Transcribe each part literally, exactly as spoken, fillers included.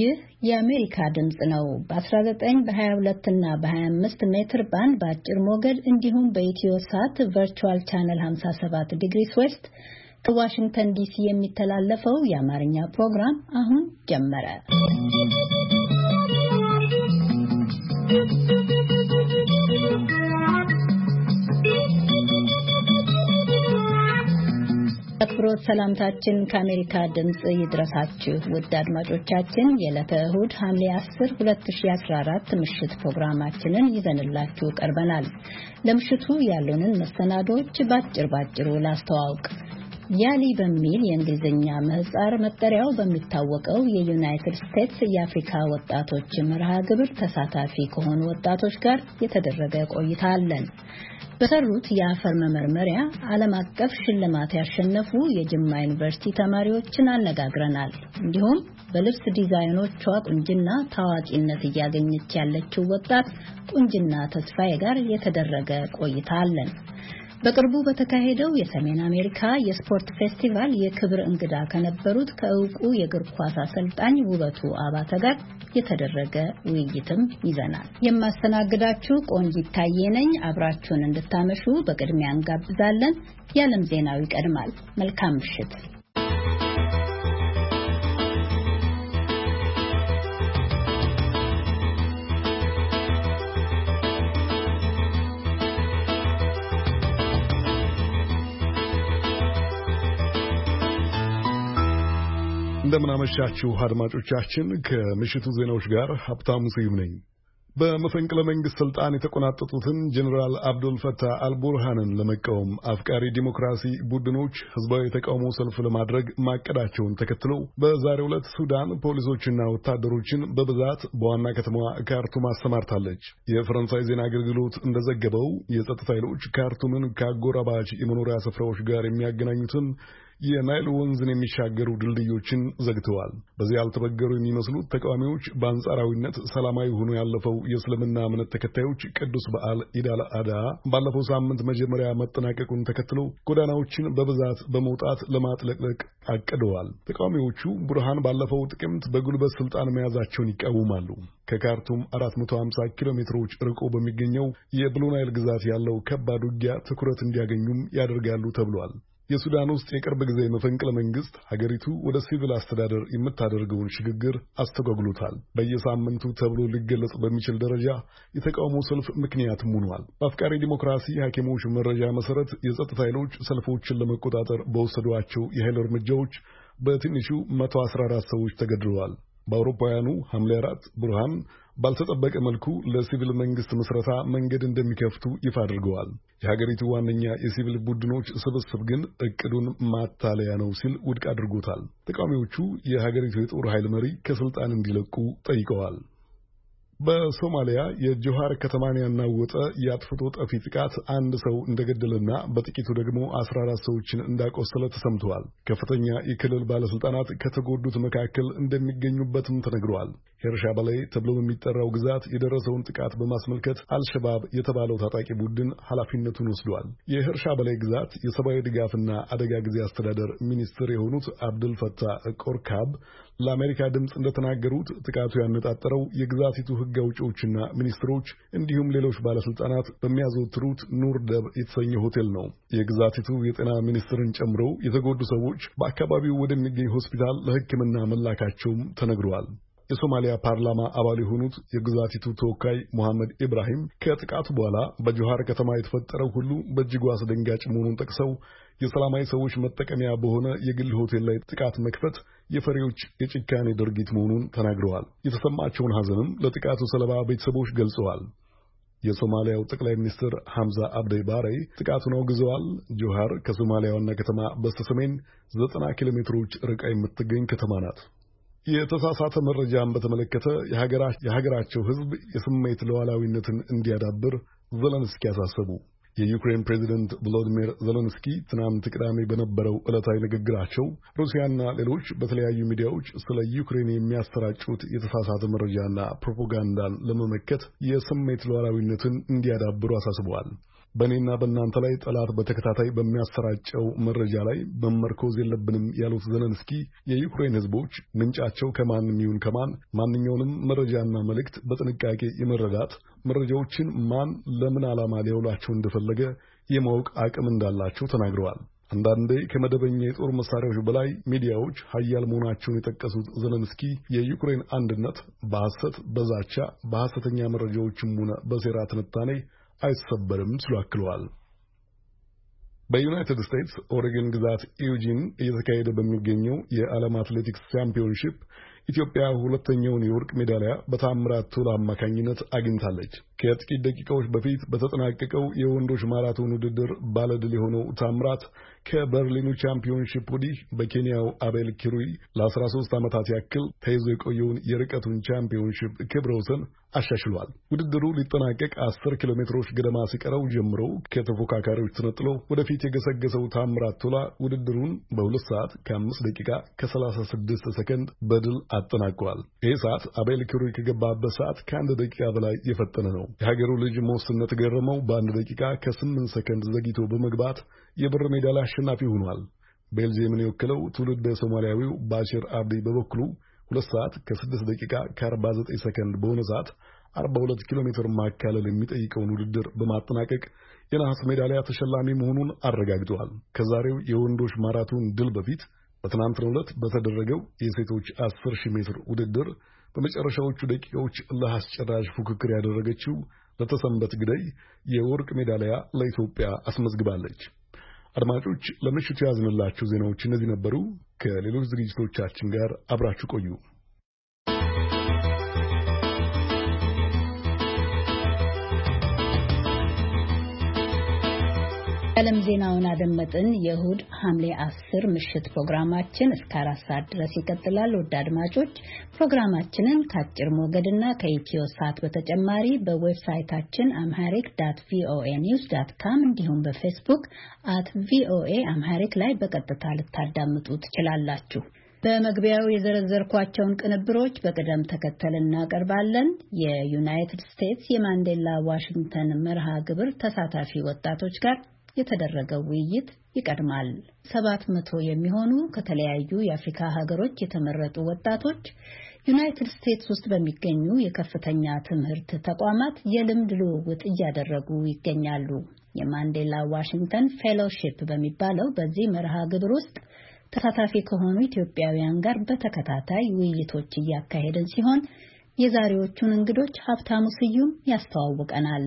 ይህ የአሜሪካ ድምጽ ነው። በ19 በ22 እና በ25 ሜትር ባንድ በአጭር ሞገድ እንዲሁም በኢትዮ ሳት ቨርቹዋል ቻነል ሃምሳ ሰባት ዲግሪስ ዌስት ከዋሽንግተን ዲሲ የሚተላለፈው የአማርኛ ፕሮግራም አሁን ጀመረ። አክብሮት ሰላምታችን ከአሜሪካ ድምጽ ይድረሳችሁ ውድ አድማጮቻችን። የዕለተ እሁድ ሐምሌ አስር ሁለት ሺህ አስራ አራት ምሽት ፕሮግራማችንን ይዘንላችሁ ቀርበናል። ለምሽቱ ያሉንን መሰናዶች ባጭር ባጭሩ ላስተዋውቅ። ያሊ በሚል የእንግሊዝኛ ምህጻር መጠሪያው በሚታወቀው የዩናይትድ ስቴትስ የአፍሪካ ወጣቶች መርሃ ግብር ተሳታፊ ከሆኑ ወጣቶች ጋር የተደረገ ቆይታ አለን። በሰሩት የአፈር መመርመሪያ ዓለም አቀፍ ሽልማት ያሸነፉ የጅማ ዩኒቨርሲቲ ተማሪዎችን አነጋግረናል። እንዲሁም በልብስ ዲዛይኖቿ ቁንጅና ታዋቂነት እያገኘች ያለችው ወጣት ቁንጅና ተስፋዬ ጋር የተደረገ ቆይታ አለን። በቅርቡ በተካሄደው የሰሜን አሜሪካ የስፖርት ፌስቲቫል የክብር እንግዳ ከነበሩት ከእውቁ የእግር ኳስ አሰልጣኝ ውበቱ አባተ ጋር የተደረገ ውይይትም ይዘናል። የማስተናግዳችሁ ቆንጂት ታዬ ነኝ። አብራችሁን እንድታመሹ በቅድሚያ እንጋብዛለን። የዓለም ዜናው ይቀድማል። መልካም ምሽት። እንደምን አመሻችሁ አድማጮቻችን። ከምሽቱ ዜናዎች ጋር ሀብታሙ ስዩም ነኝ። በመፈንቅለ መንግስት ስልጣን የተቆናጠጡትን ጀነራል አብዱል ፈታህ አልቡርሃንን ለመቃወም አፍቃሪ ዲሞክራሲ ቡድኖች ህዝባዊ ተቃውሞ ሰልፍ ለማድረግ ማቀዳቸውን ተከትሎ በዛሬው ዕለት ሱዳን ፖሊሶችና ወታደሮችን በብዛት በዋና ከተማዋ ካርቱም አሰማርታለች። የፈረንሳይ ዜና አገልግሎት እንደዘገበው የጸጥታ ኃይሎች ካርቱምን ከአጎራባች የመኖሪያ ስፍራዎች ጋር የሚያገናኙትን የናይል ወንዝን የሚሻገሩ ድልድዮችን ዘግተዋል። በዚህ ያልተበገሩ የሚመስሉት ተቃዋሚዎች በአንጻራዊነት ሰላማዊ ሆኖ ያለፈው የእስልምና እምነት ተከታዮች ቅዱስ በዓል ኢድ አል አድሃ ባለፈው ሳምንት መጀመሪያ መጠናቀቁን ተከትሎ ጎዳናዎችን በብዛት በመውጣት ለማጥለቅለቅ አቅደዋል። ተቃዋሚዎቹ ቡርሃን ባለፈው ጥቅምት በጉልበት ስልጣን መያዛቸውን ይቃወማሉ። ከካርቱም አራት መቶ ሃምሳ ኪሎ ሜትሮች ርቆ በሚገኘው የብሉ ናይል ግዛት ያለው ከባድ ውጊያ ትኩረት እንዲያገኙም ያደርጋሉ ተብሏል። የሱዳን ውስጥ የቅርብ ጊዜ መፈንቅለ መንግስት ሀገሪቱ ወደ ሲቪል አስተዳደር የምታደርገውን ሽግግር አስተጓጉሎታል። በየሳምንቱ ተብሎ ሊገለጽ በሚችል ደረጃ የተቃውሞ ሰልፍ ምክንያትም ሆኗል። በአፍቃሪ ዲሞክራሲ ሐኪሞች መረጃ መሰረት የጸጥታ ኃይሎች ሰልፎችን ለመቆጣጠር በወሰዷቸው የኃይል እርምጃዎች በትንሹ መቶ አስራ አራት ሰዎች ተገድለዋል። በአውሮፓውያኑ ሐምሌ አራት ቡርሃን ባልተጠበቀ መልኩ ለሲቪል መንግስት መስረታ መንገድ እንደሚከፍቱ ይፋ አድርገዋል። የሀገሪቱ ዋነኛ የሲቪል ቡድኖች ስብስብ ግን እቅዱን ማታለያ ነው ሲል ውድቅ አድርጎታል። ተቃዋሚዎቹ የሀገሪቱ የጦር ኃይል መሪ ከስልጣን እንዲለቁ ጠይቀዋል። በሶማሊያ የጆሃር ከተማን ያናወጠ የአጥፍቶ ጠፊ ጥቃት አንድ ሰው እንደገደለና በጥቂቱ ደግሞ አስራ አራት ሰዎችን እንዳቆሰለ ተሰምተዋል። ከፍተኛ የክልል ባለስልጣናት ከተጎዱት መካከል እንደሚገኙበትም ተነግረዋል። ሄርሻ በላይ ተብሎ በሚጠራው ግዛት የደረሰውን ጥቃት በማስመልከት አልሸባብ የተባለው ታጣቂ ቡድን ኃላፊነቱን ወስዷል። የሄርሻ በላይ ግዛት የሰብአዊ ድጋፍና አደጋ ጊዜ አስተዳደር ሚኒስትር የሆኑት አብዱል ፈታህ ቆርካብ ለአሜሪካ ድምፅ እንደተናገሩት ጥቃቱ ያነጣጠረው የግዛቲቱ ሕግ አውጪዎችና ሚኒስትሮች እንዲሁም ሌሎች ባለስልጣናት በሚያዘወትሩት ኑር ደብ የተሰኘ ሆቴል ነው። የግዛቲቱ የጤና ሚኒስትርን ጨምሮ የተጎዱ ሰዎች በአካባቢው ወደሚገኝ ሆስፒታል ለሕክምና መላካቸውም ተነግረዋል። የሶማሊያ ፓርላማ አባል የሆኑት የግዛቲቱ ተወካይ መሐመድ ኢብራሂም ከጥቃቱ በኋላ በጆሃር ከተማ የተፈጠረው ሁሉ በእጅጉ አስደንጋጭ መሆኑን ጠቅሰው የሰላማዊ ሰዎች መጠቀሚያ በሆነ የግል ሆቴል ላይ ጥቃት መክፈት የፈሪዎች የጭካኔ ድርጊት መሆኑን ተናግረዋል። የተሰማቸውን ሐዘንም ለጥቃቱ ሰለባ ቤተሰቦች ገልጸዋል። የሶማሊያው ጠቅላይ ሚኒስትር ሐምዛ አብዲ ባሬ ጥቃቱን አውግዘዋል። ጆሃር ከሶማሊያ ዋና ከተማ በስተሰሜን ዘጠና ኪሎ ሜትሮች ርቃ የምትገኝ ከተማ ናት። የተሳሳተ መረጃን በተመለከተ የሀገራቸው ሕዝብ የስሜት ሉዓላዊነትን እንዲያዳብር ዘለንስኪ ያሳሰቡ። የዩክሬን ፕሬዝዳንት ቮሎዲሚር ዘለንስኪ ትናንት ቅዳሜ በነበረው ዕለታዊ ንግግራቸው ሩሲያና ሌሎች በተለያዩ ሚዲያዎች ስለ ዩክሬን የሚያሰራጩት የተሳሳተ መረጃና ፕሮፓጋንዳን ለመመከት የስሜት ሉዓላዊነትን እንዲያዳብሩ አሳስበዋል። በእኔና በእናንተ ላይ ጠላት በተከታታይ በሚያሰራጨው መረጃ ላይ መመርኮዝ የለብንም ያሉት ዘለንስኪ የዩክሬን ሕዝቦች ምንጫቸው ከማንም ይሁን ከማን ማንኛውንም መረጃና መልእክት በጥንቃቄ የመረዳት መረጃዎችን ማን ለምን ዓላማ ሊያውላቸው እንደፈለገ የማወቅ አቅም እንዳላቸው ተናግረዋል። አንዳንዴ ከመደበኛ የጦር መሳሪያዎች በላይ ሚዲያዎች ኃያል መሆናቸውን የጠቀሱት ዘለንስኪ የዩክሬን አንድነት በሐሰት፣ በዛቻ፣ በሐሰተኛ መረጃዎችም ሆነ በሴራ ትንታኔ አይሰበርም ሲሉ አክለዋል። በዩናይትድ ስቴትስ ኦሬገን ግዛት ኢዩጂን እየተካሄደ በሚገኘው የዓለም አትሌቲክስ ቻምፒዮንሺፕ ኢትዮጵያ ሁለተኛውን የወርቅ ሜዳሊያ በታምራት ቶላ አማካኝነት አግኝታለች። ከጥቂት ደቂቃዎች በፊት በተጠናቀቀው የወንዶች ማራቶን ውድድር ባለድል የሆነው ታምራት ከበርሊኑ ቻምፒዮንሺፕ ወዲህ በኬንያው አቤል ኪሩይ ለአስራ ሦስት ዓመታት ያክል ተይዞ የቆየውን የርቀቱን ቻምፒዮንሺፕ ክብረ ወሰን አሻሽሏል። ውድድሩ ሊጠናቀቅ አስር ኪሎ ሜትሮች ገደማ ሲቀረው ጀምሮ ከተፎካካሪዎች ተነጥሎ ወደፊት የገሰገሰው ታምራት ቶላ ውድድሩን በሁለት ሰዓት ከአምስት ደቂቃ ከሰላሳ ስድስት ሰከንድ በድል አጠናቋል። ይህ ሰዓት አቤል ኪሩይ ከገባበት ሰዓት ከአንድ ደቂቃ በላይ የፈጠነ ነው። የሀገሩ ልጅ መወስነት ገረመው በአንድ ደቂቃ ከስምንት ሰከንድ ዘግይቶ በመግባት የብር ሜዳሊያ አሸናፊ ሆኗል። ቤልጂየምን የወክለው ትውልደ ሶማሊያዊው ባሽር አብዲ በበኩሉ ሁለት ሰዓት ከስድስት ደቂቃ ከአርባ ዘጠኝ ሰከንድ በሆነ ሰዓት አርባ ሁለት ኪሎ ሜትር ማካለል የሚጠይቀውን ውድድር በማጠናቀቅ የነሐስ ሜዳሊያ ተሸላሚ መሆኑን አረጋግጠዋል። ከዛሬው የወንዶች ማራቶን ድል በፊት በትናንትናው ዕለት በተደረገው የሴቶች አስር ሺህ ሜትር ውድድር በመጨረሻዎቹ ደቂቃዎች ለአስጨራሽ ፉክክር ያደረገችው ለተሰንበት ግደይ የወርቅ ሜዳሊያ ለኢትዮጵያ አስመዝግባለች። አድማጮች፣ ለምሽቱ ያዝንላችሁ ዜናዎች እነዚህ ነበሩ። ከሌሎች ዝግጅቶቻችን ጋር አብራችሁ ቆዩ። ዓለም ዜናውን አደመጥን። የእሁድ ሐምሌ አስር ምሽት ፕሮግራማችን እስከ አራት ሰዓት ድረስ ይቀጥላል። ወደ አድማጮች ፕሮግራማችንን ከአጭር ሞገድና ከኢትዮ ሳት በተጨማሪ በዌብሳይታችን አምሃሪክ ዳት ቪኦኤ ኒውስ ዳት ካም እንዲሁም በፌስቡክ አት ቪኦኤ አምሃሪክ ላይ በቀጥታ ልታዳምጡ ትችላላችሁ። በመግቢያው የዘረዘርኳቸውን ቅንብሮች በቅደም ተከተል እናቀርባለን። የዩናይትድ ስቴትስ የማንዴላ ዋሽንግተን መርሃ ግብር ተሳታፊ ወጣቶች ጋር የተደረገው ውይይት ይቀድማል። ሰባት መቶ የሚሆኑ ከተለያዩ የአፍሪካ ሀገሮች የተመረጡ ወጣቶች ዩናይትድ ስቴትስ ውስጥ በሚገኙ የከፍተኛ ትምህርት ተቋማት የልምድ ልውውጥ እያደረጉ ይገኛሉ። የማንዴላ ዋሽንግተን ፌሎሺፕ በሚባለው በዚህ መርሃ ግብር ውስጥ ተሳታፊ ከሆኑ ኢትዮጵያውያን ጋር በተከታታይ ውይይቶች እያካሄድን ሲሆን የዛሬዎቹን እንግዶች ሀብታሙ ስዩም ያስተዋውቀናል።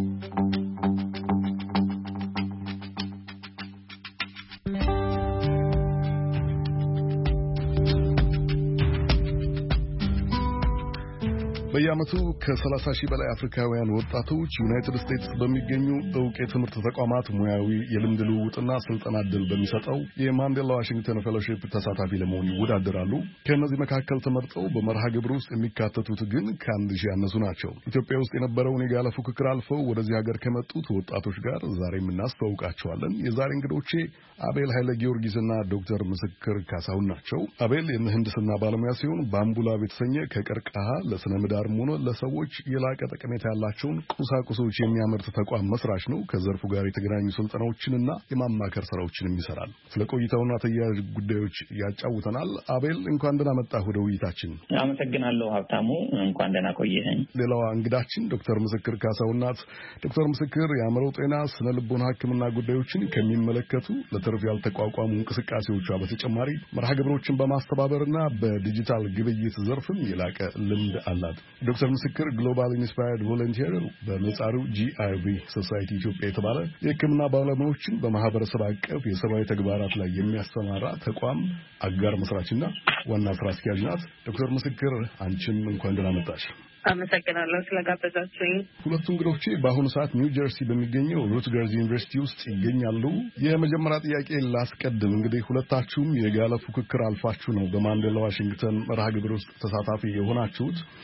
በየዓመቱ ከሰላሳ ሺህ በላይ አፍሪካውያን ወጣቶች ዩናይትድ ስቴትስ በሚገኙ ዕውቅ የትምህርት ተቋማት ሙያዊ የልምድ ልውውጥና ስልጠና ዕድል በሚሰጠው የማንዴላ ዋሽንግተን ፌሎሺፕ ተሳታፊ ለመሆን ይወዳደራሉ። ከእነዚህ መካከል ተመርጠው በመርሃ ግብር ውስጥ የሚካተቱት ግን ከአንድ ሺህ ያነሱ ናቸው። ኢትዮጵያ ውስጥ የነበረውን የጋለ ፉክክር አልፈው ወደዚህ ሀገር ከመጡት ወጣቶች ጋር ዛሬም እናስተዋውቃቸዋለን። የዛሬ እንግዶቼ አቤል ኃይለ ጊዮርጊስና ዶክተር ምስክር ካሳሁን ናቸው። አቤል የምህንድስና ባለሙያ ሲሆን በአምቡላ የተሰኘ ከቀርከሃ ለስነ ምህዳር ሆነ ለሰዎች የላቀ ጠቀሜታ ያላቸውን ቁሳቁሶች የሚያመርት ተቋም መስራች ነው። ከዘርፉ ጋር የተገናኙ ስልጠናዎችንና የማማከር ስራዎችንም ይሰራል። ስለ ቆይታውና ተያያዥ ጉዳዮች ያጫውተናል። አቤል እንኳን ደህና መጣህ ወደ ውይይታችን። አመሰግናለሁ ሀብታሙ፣ እንኳን ደህና ቆየኸኝ። ሌላዋ እንግዳችን ዶክተር ምስክር ካሳሁን ናት። ዶክተር ምስክር የአእምሮ ጤና ስነ ልቦና ሕክምና ጉዳዮችን ከሚመለከቱ ለትርፍ ያልተቋቋሙ እንቅስቃሴዎቿ በተጨማሪ መርሃ ግብሮችን በማስተባበርና በዲጂታል ግብይት ዘርፍም የላቀ ልምድ አላት። ዶክተር ምስክር ግሎባል ኢንስፓየርድ ቮለንቲር በመጻሩ ጂአይቪ ሶሳይቲ ኢትዮጵያ የተባለ የሕክምና ባለሙያዎችን በማህበረሰብ አቀፍ የሰብአዊ ተግባራት ላይ የሚያሰማራ ተቋም አጋር መስራችና ዋና ስራ አስኪያጅ ናት። ዶክተር ምስክር አንቺም እንኳን ደህና መጣሽ። አመሰግናለሁ ስለጋበዛችሁኝ። ሁለቱ እንግዶቼ በአሁኑ ሰዓት ኒው ጀርሲ በሚገኘው ሩትገርዝ ዩኒቨርሲቲ ውስጥ ይገኛሉ። የመጀመሪያ ጥያቄ ላስቀድም። እንግዲህ ሁለታችሁም የጋለ ፉክክር አልፋችሁ ነው በማንዴላ ዋሽንግተን መርሃ ግብር ውስጥ ተሳታፊ የሆናችሁት።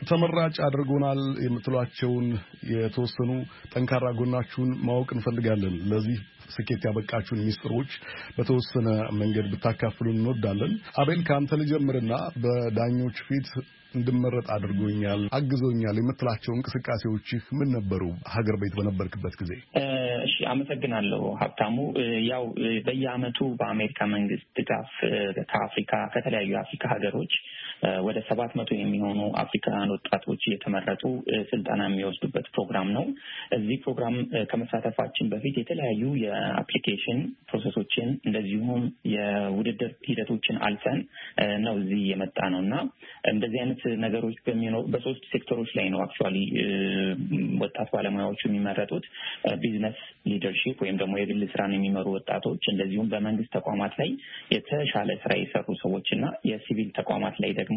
ተመራጭ አድርጎናል የምትሏቸውን የተወሰኑ ጠንካራ ጎናችሁን ማወቅ እንፈልጋለን። ለዚህ ስኬት ያበቃችሁን ሚስጥሮች በተወሰነ መንገድ ብታካፍሉን እንወዳለን። አቤል ካንተ ልጀምርና በዳኞች ፊት እንድመረጥ አድርጎኛል አግዞኛል የምትላቸው እንቅስቃሴዎችህ ምን ነበሩ ሀገር ቤት በነበርክበት ጊዜ? እሺ አመሰግናለሁ ሀብታሙ። ያው በየዓመቱ በአሜሪካ መንግስት ድጋፍ ከአፍሪካ ከተለያዩ የአፍሪካ ሀገሮች ወደ ሰባት መቶ የሚሆኑ አፍሪካውያን ወጣቶች እየተመረጡ ስልጠና የሚወስዱበት ፕሮግራም ነው። እዚህ ፕሮግራም ከመሳተፋችን በፊት የተለያዩ የአፕሊኬሽን ፕሮሰሶችን እንደዚሁም የውድድር ሂደቶችን አልፈን ነው እዚህ የመጣ ነውና እንደዚህ አይነት ነገሮች በሚኖር በሶስት ሴክተሮች ላይ ነው አክቹአሊ ወጣት ባለሙያዎች የሚመረጡት። ቢዝነስ ሊደርሺፕ ወይም ደግሞ የግል ስራን የሚመሩ ወጣቶች፣ እንደዚሁም በመንግስት ተቋማት ላይ የተሻለ ስራ የሰሩ ሰዎችና የሲቪል ተቋማት ላይ ደግሞ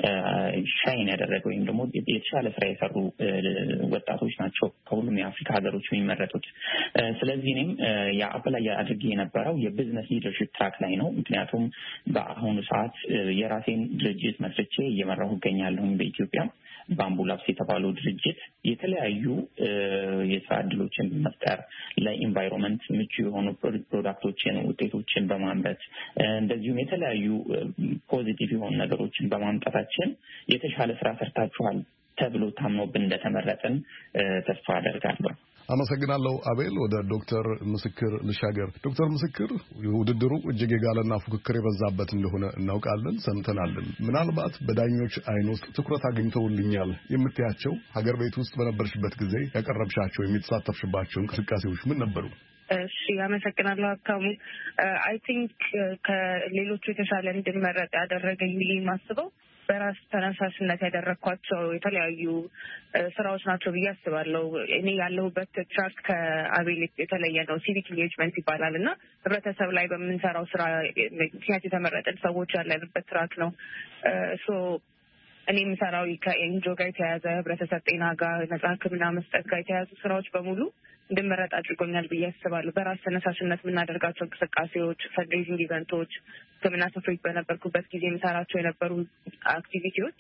ሻይን ያደረገ ወይም ደግሞ የተሻለ ስራ የሰሩ ወጣቶች ናቸው ከሁሉም የአፍሪካ ሀገሮች የሚመረጡት። ስለዚህ እኔም የአፕላይ አድርጌ የነበረው የቢዝነስ ሊደርሺፕ ትራክ ላይ ነው። ምክንያቱም በአሁኑ ሰዓት የራሴን ድርጅት መስርቼ እየመራሁ እገኛለሁ በኢትዮጵያ። ባምቡ ላብስ የተባለው ድርጅት የተለያዩ የስራ እድሎችን በመፍጠር ለኢንቫይሮንመንት ምቹ የሆኑ ፕሮዳክቶችን ውጤቶችን በማምረት እንደዚሁም የተለያዩ ፖዚቲቭ የሆኑ ነገሮችን በማምጣታችን የተሻለ ስራ ሰርታችኋል ተብሎ ታምኖብን እንደተመረጥን ተስፋ አደርጋለሁ። አመሰግናለሁ አቤል። ወደ ዶክተር ምስክር ልሻገር። ዶክተር ምስክር ውድድሩ እጅግ የጋለና ፉክክር የበዛበት እንደሆነ እናውቃለን፣ ሰምተናልን። ምናልባት በዳኞች አይን ውስጥ ትኩረት አግኝተውልኛል የምትያቸው ሀገር ቤት ውስጥ በነበርሽበት ጊዜ ያቀረብሻቸው የሚተሳተፍሽባቸው እንቅስቃሴዎች ምን ነበሩ? እሺ አመሰግናለሁ ሀብታሙ። አይ ቲንክ ከሌሎቹ የተሻለ እንድመረጥ ያደረገኝ ብዬ የማስበው በራስ ተነሳሽነት ያደረኳቸው የተለያዩ ስራዎች ናቸው ብዬ አስባለሁ። እኔ ያለሁበት ትራክ ከአቤል የተለየ ነው። ሲቪክ ኢንጌጅመንት ይባላል እና ህብረተሰብ ላይ በምንሰራው ስራ ምክንያት የተመረጥን ሰዎች ያለንበት ትራክ ነው። ሶ እኔ የምሰራው ከኤንጂኦ ጋር የተያያዘ ህብረተሰብ ጤና ጋር ነጻ ሕክምና መስጠት ጋር የተያያዙ ስራዎች በሙሉ እንድመረጥ አድርጎኛል ብዬ አስባለሁ። በራስ ተነሳሽነት የምናደርጋቸው እንቅስቃሴዎች፣ ፈንድሬዚንግ ኢቨንቶች፣ ሕክምና ስፍሬት በነበርኩበት ጊዜ የምሰራቸው የነበሩ አክቲቪቲዎች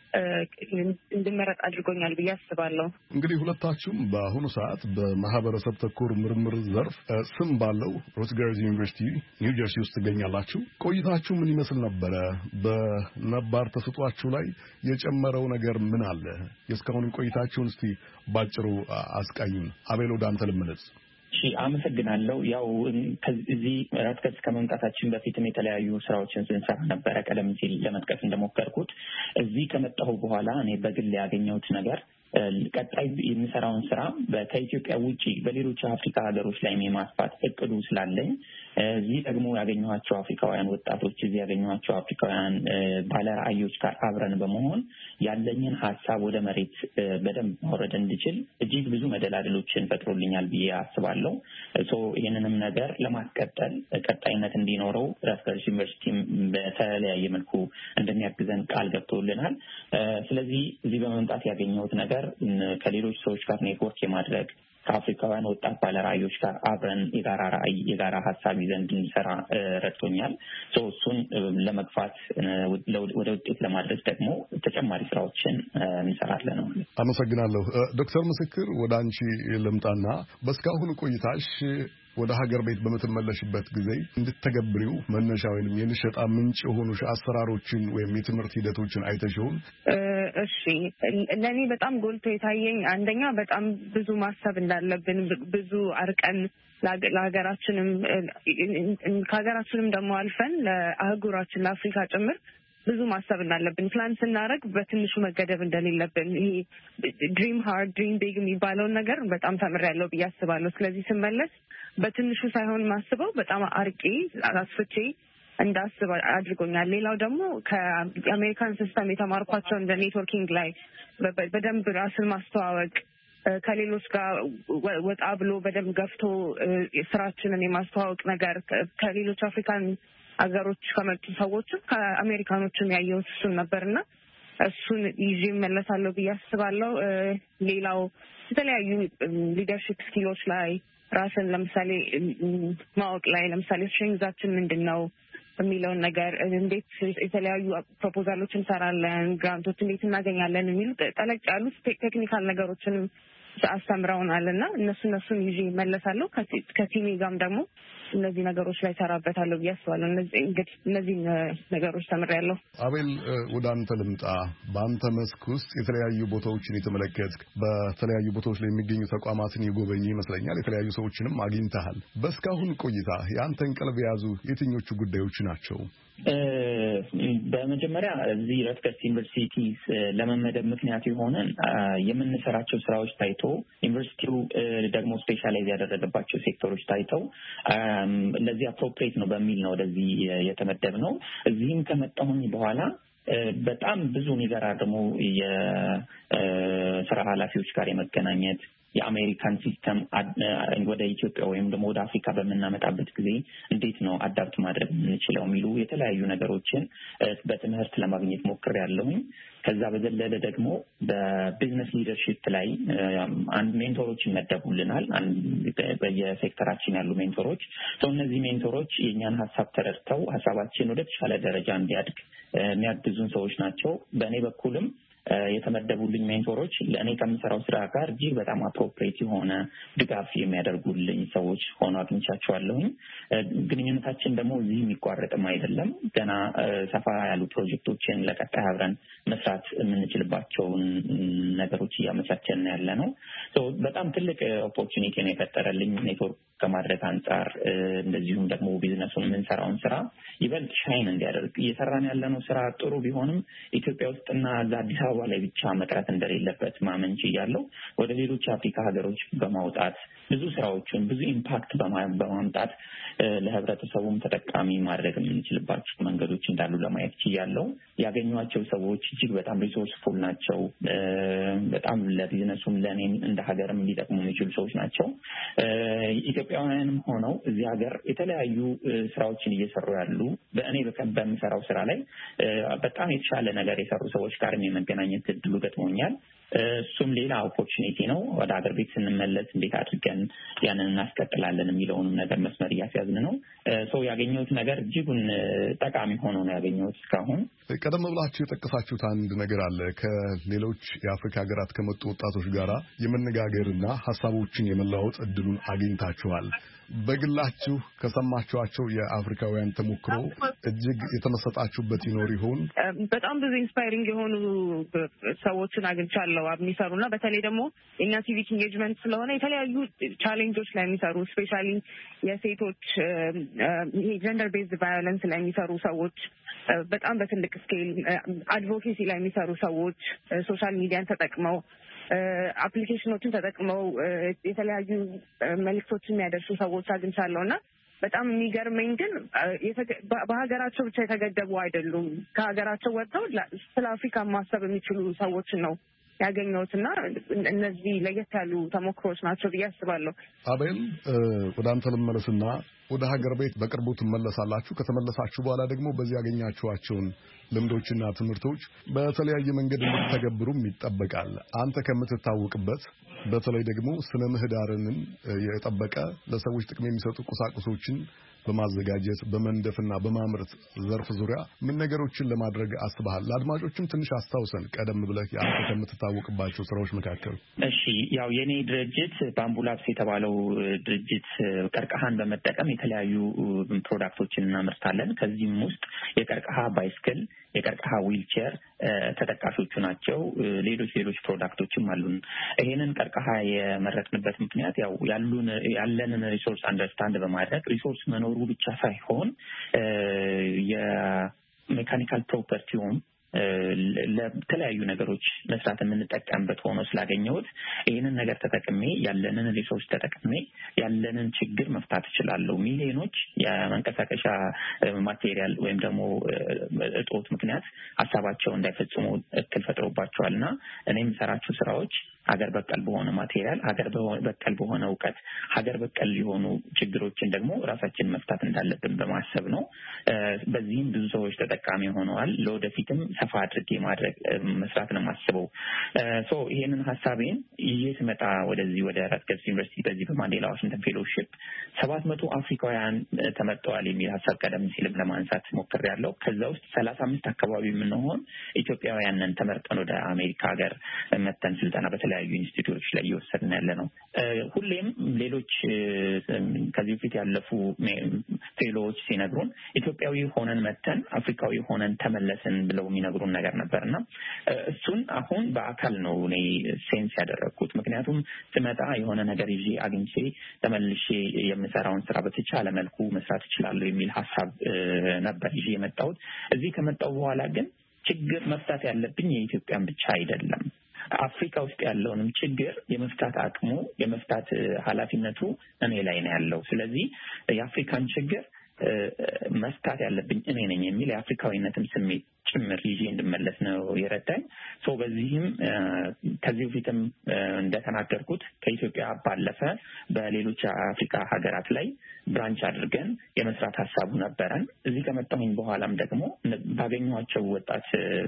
እንድመረጥ አድርጎኛል ብዬ አስባለሁ። እንግዲህ ሁለታችሁም በአሁኑ ሰዓት በማህበረሰብ ተኮር ምርምር ዘርፍ ስም ባለው ሮትገርስ ዩኒቨርሲቲ ኒው ጀርሲ ውስጥ ትገኛላችሁ። ቆይታችሁ ምን ይመስል ነበረ? በነባር ተሰጧችሁ ላይ የጨመረው ነገር ምን አለ? የእስካሁን ቆይታችሁን እስቲ ባጭሩ አስቃኙን። አቤል ወደ አንተ ልመለስ። እሺ አመሰግናለሁ። ያው ከዚህ ራትከስ ከመምጣታችን በፊትም የተለያዩ ስራዎችን ስንሰራ ነበረ። ቀደም ሲል ለመጥቀስ እንደሞከርኩት እዚህ ከመጣሁ በኋላ እኔ በግል ያገኘሁት ነገር ቀጣይ የሚሰራውን ስራ ከኢትዮጵያ ውጪ በሌሎች አፍሪካ ሀገሮች ላይ የማስፋት እቅዱ ስላለኝ እዚህ ደግሞ ያገኘኋቸው አፍሪካውያን ወጣቶች እዚህ ያገኘኋቸው አፍሪካውያን ባለራዕዮች ጋር አብረን በመሆን ያለኝን ሀሳብ ወደ መሬት በደንብ ማውረድ እንድችል እጅግ ብዙ መደላደሎችን ፈጥሮልኛል ብዬ አስባለሁ። ሶ ይህንንም ነገር ለማስቀጠል ቀጣይነት እንዲኖረው ራትገርስ ዩኒቨርሲቲ በተለያየ መልኩ እንደሚያግዘን ቃል ገብቶልናል። ስለዚህ እዚህ በመምጣት ያገኘሁት ነገር ከሌሎች ሰዎች ጋር ኔትወርክ የማድረግ ከአፍሪካውያን ወጣት ባለራዕዮች ጋር አብረን የጋራ ራዕይ የጋራ ሀሳብ ይዘን እንድንሰራ ረድቶኛል። እሱን ለመግፋት ወደ ውጤት ለማድረስ ደግሞ ተጨማሪ ስራዎችን እንሰራለን ነው። አመሰግናለሁ። ዶክተር ምስክር ወደ አንቺ ልምጣና በእስካሁኑ ቆይታሽ ወደ ሀገር ቤት በመተመለሽበት ጊዜ እንድትተገብሪው መነሻ ወይንም የንሸጣ ምንጭ የሆኑ አሰራሮችን ወይም የትምህርት ሂደቶችን አይተሽውን? እሺ ለእኔ በጣም ጎልቶ የታየኝ አንደኛ በጣም ብዙ ማሰብ እንዳለብን ብዙ አርቀን ለሀገራችንም ከሀገራችንም ደግሞ አልፈን ለአህጉራችን ለአፍሪካ ጭምር ብዙ ማሰብ እንዳለብን ፕላን ስናደርግ በትንሹ መገደብ እንደሌለብን ይሄ ድሪም ሃርድ ድሪም ቢግ የሚባለውን ነገር በጣም ተምሬያለሁ ብዬ አስባለሁ። ስለዚህ ስመለስ በትንሹ ሳይሆን ማስበው በጣም አርቄ አስፍቼ እንዳስብ አድርጎኛል። ሌላው ደግሞ ከአሜሪካን ሲስተም የተማርኳቸው እንደ ኔትወርኪንግ ላይ በደንብ ራስን ማስተዋወቅ ከሌሎች ጋር ወጣ ብሎ በደንብ ገፍቶ ስራችንን የማስተዋወቅ ነገር ከሌሎች አፍሪካን ሀገሮች ከመጡ ሰዎችም ከአሜሪካኖችም ያየሁት እሱን ነበርና እሱን ይዤ እመለሳለሁ ብዬ አስባለሁ። ሌላው የተለያዩ ሊደርሺፕ ስኪሎች ላይ ራስን ለምሳሌ ማወቅ ላይ ለምሳሌ ስትሬንግዛችን ምንድን ነው፣ የሚለውን ነገር እንዴት የተለያዩ ፕሮፖዛሎች እንሰራለን፣ ግራንቶች እንዴት እናገኛለን የሚሉ ጠለቅ ያሉ ቴክኒካል ነገሮችንም አስተምረውናል እና እነሱ እነሱን ይዤ እመለሳለሁ። ከቲሜ ጋርም ደግሞ እነዚህ ነገሮች ላይ ሰራበታለሁ ብዬ አስባለሁ። እነዚህ እንግዲህ እነዚህ ነገሮች ተምሬያለሁ። አቤል ወደ አንተ ልምጣ። በአንተ መስክ ውስጥ የተለያዩ ቦታዎችን የተመለከትክ፣ በተለያዩ ቦታዎች ላይ የሚገኙ ተቋማትን የጎበኘ ይመስለኛል። የተለያዩ ሰዎችንም አግኝተሃል። በእስካሁን ቆይታ የአንተን ቀልብ የያዙ የትኞቹ ጉዳዮች ናቸው? በመጀመሪያ እዚህ ረትገርስ ዩኒቨርሲቲ ለመመደብ ምክንያት የሆነን የምንሰራቸው ስራዎች ታይቶ ዩኒቨርሲቲው ደግሞ ስፔሻላይዝ ያደረገባቸው ሴክተሮች ታይተው ለዚህ አፕሮፕሪየት ነው በሚል ነው ወደዚህ የተመደብ ነው። እዚህም ከመጣሁኝ በኋላ በጣም ብዙ የሚገራርሙ የስራ ኃላፊዎች ጋር የመገናኘት የአሜሪካን ሲስተም ወደ ኢትዮጵያ ወይም ደግሞ ወደ አፍሪካ በምናመጣበት ጊዜ እንዴት ነው አዳፕት ማድረግ የምንችለው የሚሉ የተለያዩ ነገሮችን በትምህርት ለማግኘት ሞክሬያለሁኝ። ከዛ በዘለለ ደግሞ በቢዝነስ ሊደርሺፕ ላይ አንድ ሜንቶሮች ይመደቡልናል፣ በየሴክተራችን ያሉ ሜንቶሮች። እነዚህ ሜንቶሮች የእኛን ሀሳብ ተረድተው ሀሳባችን ወደ ተሻለ ደረጃ እንዲያድግ የሚያግዙን ሰዎች ናቸው። በእኔ በኩልም የተመደቡልኝ ሜንቶሮች ለእኔ ከምሰራው ስራ ጋር እጅግ በጣም አፕሮፕሪየት የሆነ ድጋፍ የሚያደርጉልኝ ሰዎች ሆኖ አግኝቻቸዋለሁኝ። ግንኙነታችን ደግሞ እዚህ የሚቋረጥም አይደለም። ገና ሰፋ ያሉ ፕሮጀክቶችን ለቀጣይ አብረን መስራት የምንችልባቸውን ነገሮች እያመቻቸን ያለ ነው። በጣም ትልቅ ኦፖርቹኒቲ ነው የፈጠረልኝ ኔትወርክ ከማድረግ አንጻር፣ እንደዚሁም ደግሞ ቢዝነሱን የምንሰራውን ስራ ይበልጥ ሻይን እንዲያደርግ። እየሰራን ያለነው ስራ ጥሩ ቢሆንም ኢትዮጵያ ውስጥና እዛ አዲስ አበባ ላይ ብቻ መቅረት እንደሌለበት ማመን ችያለሁ። ወደ ሌሎች የአፍሪካ ሀገሮች በማውጣት ብዙ ስራዎችን ብዙ ኢምፓክት በማምጣት ለህብረተሰቡም ተጠቃሚ ማድረግ የምንችልባቸው መንገዶች እንዳሉ ለማየት ችያለሁ። ያገኟቸው ሰዎች እጅግ በጣም ሪሶርስፉል ናቸው። በጣም ለቢዝነሱም ለእኔም እንደ ሀገርም ሊጠቅሙ የሚችሉ ሰዎች ናቸው። ኢትዮጵያውያንም ሆነው እዚህ ሀገር የተለያዩ ስራዎችን እየሰሩ ያሉ በእኔ በምሰራው ስራ ላይ በጣም የተሻለ ነገር የሰሩ ሰዎች ጋር የመገናኘት እድሉ ገጥሞኛል። እሱም ሌላ ኦፖርቹኒቲ ነው። ወደ ሀገር ቤት ስንመለስ እንዴት አድርገን ያንን እናስቀጥላለን የሚለውንም ነገር መስመር እያስያዝን ነው። ሰው ያገኘሁት ነገር እጅጉን ጠቃሚ ሆኖ ነው ያገኘሁት። እስካሁን ቀደም ብላችሁ የጠቀሳችሁት አንድ ነገር አለ። ከሌሎች የአፍሪካ ሀገራት ከመጡ ወጣቶች ጋራ የመነጋገርና ሀሳቦችን የመለዋወጥ እድሉን አግኝታችኋል። በግላችሁ ከሰማችኋቸው የአፍሪካውያን ተሞክሮ እጅግ የተመሰጣችሁበት ይኖር ይሆን? በጣም ብዙ ኢንስፓይሪንግ የሆኑ ሰዎችን አግኝቻለሁ የሚሰሩና በተለይ ደግሞ የኛ ሲቪክ ኢንጌጅመንት ስለሆነ የተለያዩ ቻሌንጆች ላይ የሚሰሩ ስፔሻሊ የሴቶች ይሄ ጀንደር ቤዝድ ቫዮለንስ ላይ የሚሰሩ ሰዎች፣ በጣም በትልቅ ስኬል አድቮኬሲ ላይ የሚሰሩ ሰዎች ሶሻል ሚዲያን ተጠቅመው አፕሊኬሽኖችን ተጠቅመው የተለያዩ መልዕክቶችን የሚያደርሱ ሰዎች አግኝቻለሁ እና በጣም የሚገርመኝ ግን በሀገራቸው ብቻ የተገደቡ አይደሉም። ከሀገራቸው ወጥተው ስለ አፍሪካ ማሰብ የሚችሉ ሰዎችን ነው ያገኘሁትና እነዚህ ለየት ያሉ ተሞክሮች ናቸው ብዬ አስባለሁ። አቤል ወደ አንተ ልመለስና ወደ ሀገር ቤት በቅርቡ ትመለሳላችሁ። ከተመለሳችሁ በኋላ ደግሞ በዚህ ያገኛችኋቸውን ልምዶችና ትምህርቶች በተለያየ መንገድ እንድትተገብሩም ይጠበቃል። አንተ ከምትታወቅበት በተለይ ደግሞ ስነ ምህዳርንን የጠበቀ ለሰዎች ጥቅም የሚሰጡ ቁሳቁሶችን በማዘጋጀት በመንደፍና በማምረት ዘርፍ ዙሪያ ምን ነገሮችን ለማድረግ አስበሃል? ለአድማጮችም ትንሽ አስታውሰን ቀደም ብለህ አንተ ከምትታወቅባቸው ስራዎች መካከል። እሺ፣ ያው የኔ ድርጅት ባምቡላፕስ የተባለው ድርጅት ቀርከሃን በመጠቀም የተለያዩ ፕሮዳክቶችን እናመርታለን። ከዚህም ውስጥ የቀርከሃ ባይስክል፣ የቀርከሃ ዊልቸር ተጠቃሾቹ ናቸው። ሌሎች ሌሎች ፕሮዳክቶችም አሉን። ይሄንን ቀርከሃ የመረጥንበት ምክንያት ያው ያሉን ያለንን ሪሶርስ አንደርስታንድ በማድረግ ሪሶርስ መኖሩ ብቻ ሳይሆን የሜካኒካል ፕሮፐርቲውን ለተለያዩ ነገሮች መስራት የምንጠቀምበት ሆኖ ስላገኘሁት ይህንን ነገር ተጠቅሜ ያለንን ሪሶርስ ተጠቅሜ ያለንን ችግር መፍታት እችላለሁ። ሚሊዮኖች የመንቀሳቀሻ ማቴሪያል ወይም ደግሞ እጦት ምክንያት ሀሳባቸው እንዳይፈጽሙ እክል ፈጥሮባቸዋልና እኔ የምሰራቸው ስራዎች ሀገር በቀል በሆነ ማቴሪያል፣ ሀገር በቀል በሆነ እውቀት፣ ሀገር በቀል የሆኑ ችግሮችን ደግሞ ራሳችን መፍታት እንዳለብን በማሰብ ነው። በዚህም ብዙ ሰዎች ተጠቃሚ ሆነዋል። ለወደፊትም ሰፋ አድርጌ ማድረግ መስራት ነው የማስበው። ሶ ይሄንን ሀሳቤን ይዤ ስመጣ ወደዚህ ወደ ራትገርስ ዩኒቨርሲቲ በዚህ በማንዴላ ዋሽንግተን ፌሎሺፕ ሰባት መቶ አፍሪካውያን ተመርጠዋል የሚል ሀሳብ ቀደም ሲልም ለማንሳት ሞክሬያለሁ። ከዛ ውስጥ ሰላሳ አምስት አካባቢ የምንሆን ኢትዮጵያውያንን ተመርጠን ወደ አሜሪካ ሀገር መተን ስልጠና በተለያዩ ኢንስቲትዩቶች ላይ እየወሰድን ያለ ነው። ሁሌም ሌሎች ከዚህ በፊት ያለፉ ፌሎዎች ሲነግሩን ኢትዮጵያዊ ሆነን መተን አፍሪካዊ ሆነን ተመለስን ብለው የሚነግሩን ነገር ነበርና እሱን አሁን በአካል ነው እኔ ሴንስ ያደረኩት። ምክንያቱም ስመጣ የሆነ ነገር ይዤ አግኝቼ ተመልሼ የምሰራውን ስራ በተቻለ መልኩ መስራት እችላለሁ የሚል ሀሳብ ነበር ይዤ የመጣሁት። እዚህ ከመጣሁ በኋላ ግን ችግር መፍታት ያለብኝ የኢትዮጵያን ብቻ አይደለም፣ አፍሪካ ውስጥ ያለውንም ችግር የመፍታት አቅሙ የመፍታት ኃላፊነቱ እኔ ላይ ነው ያለው። ስለዚህ የአፍሪካን ችግር መፍታት ያለብኝ እኔ ነኝ የሚል የአፍሪካዊነትም ስሜት ጭምር ይዤ እንድመለስ ነው የረዳኝ። ሶ በዚህም ከዚህ በፊትም እንደተናገርኩት ከኢትዮጵያ ባለፈ በሌሎች የአፍሪካ ሀገራት ላይ ብራንች አድርገን የመስራት ሀሳቡ ነበረን። እዚህ ከመጣሁኝ በኋላም ደግሞ ባገኘኋቸው ወጣት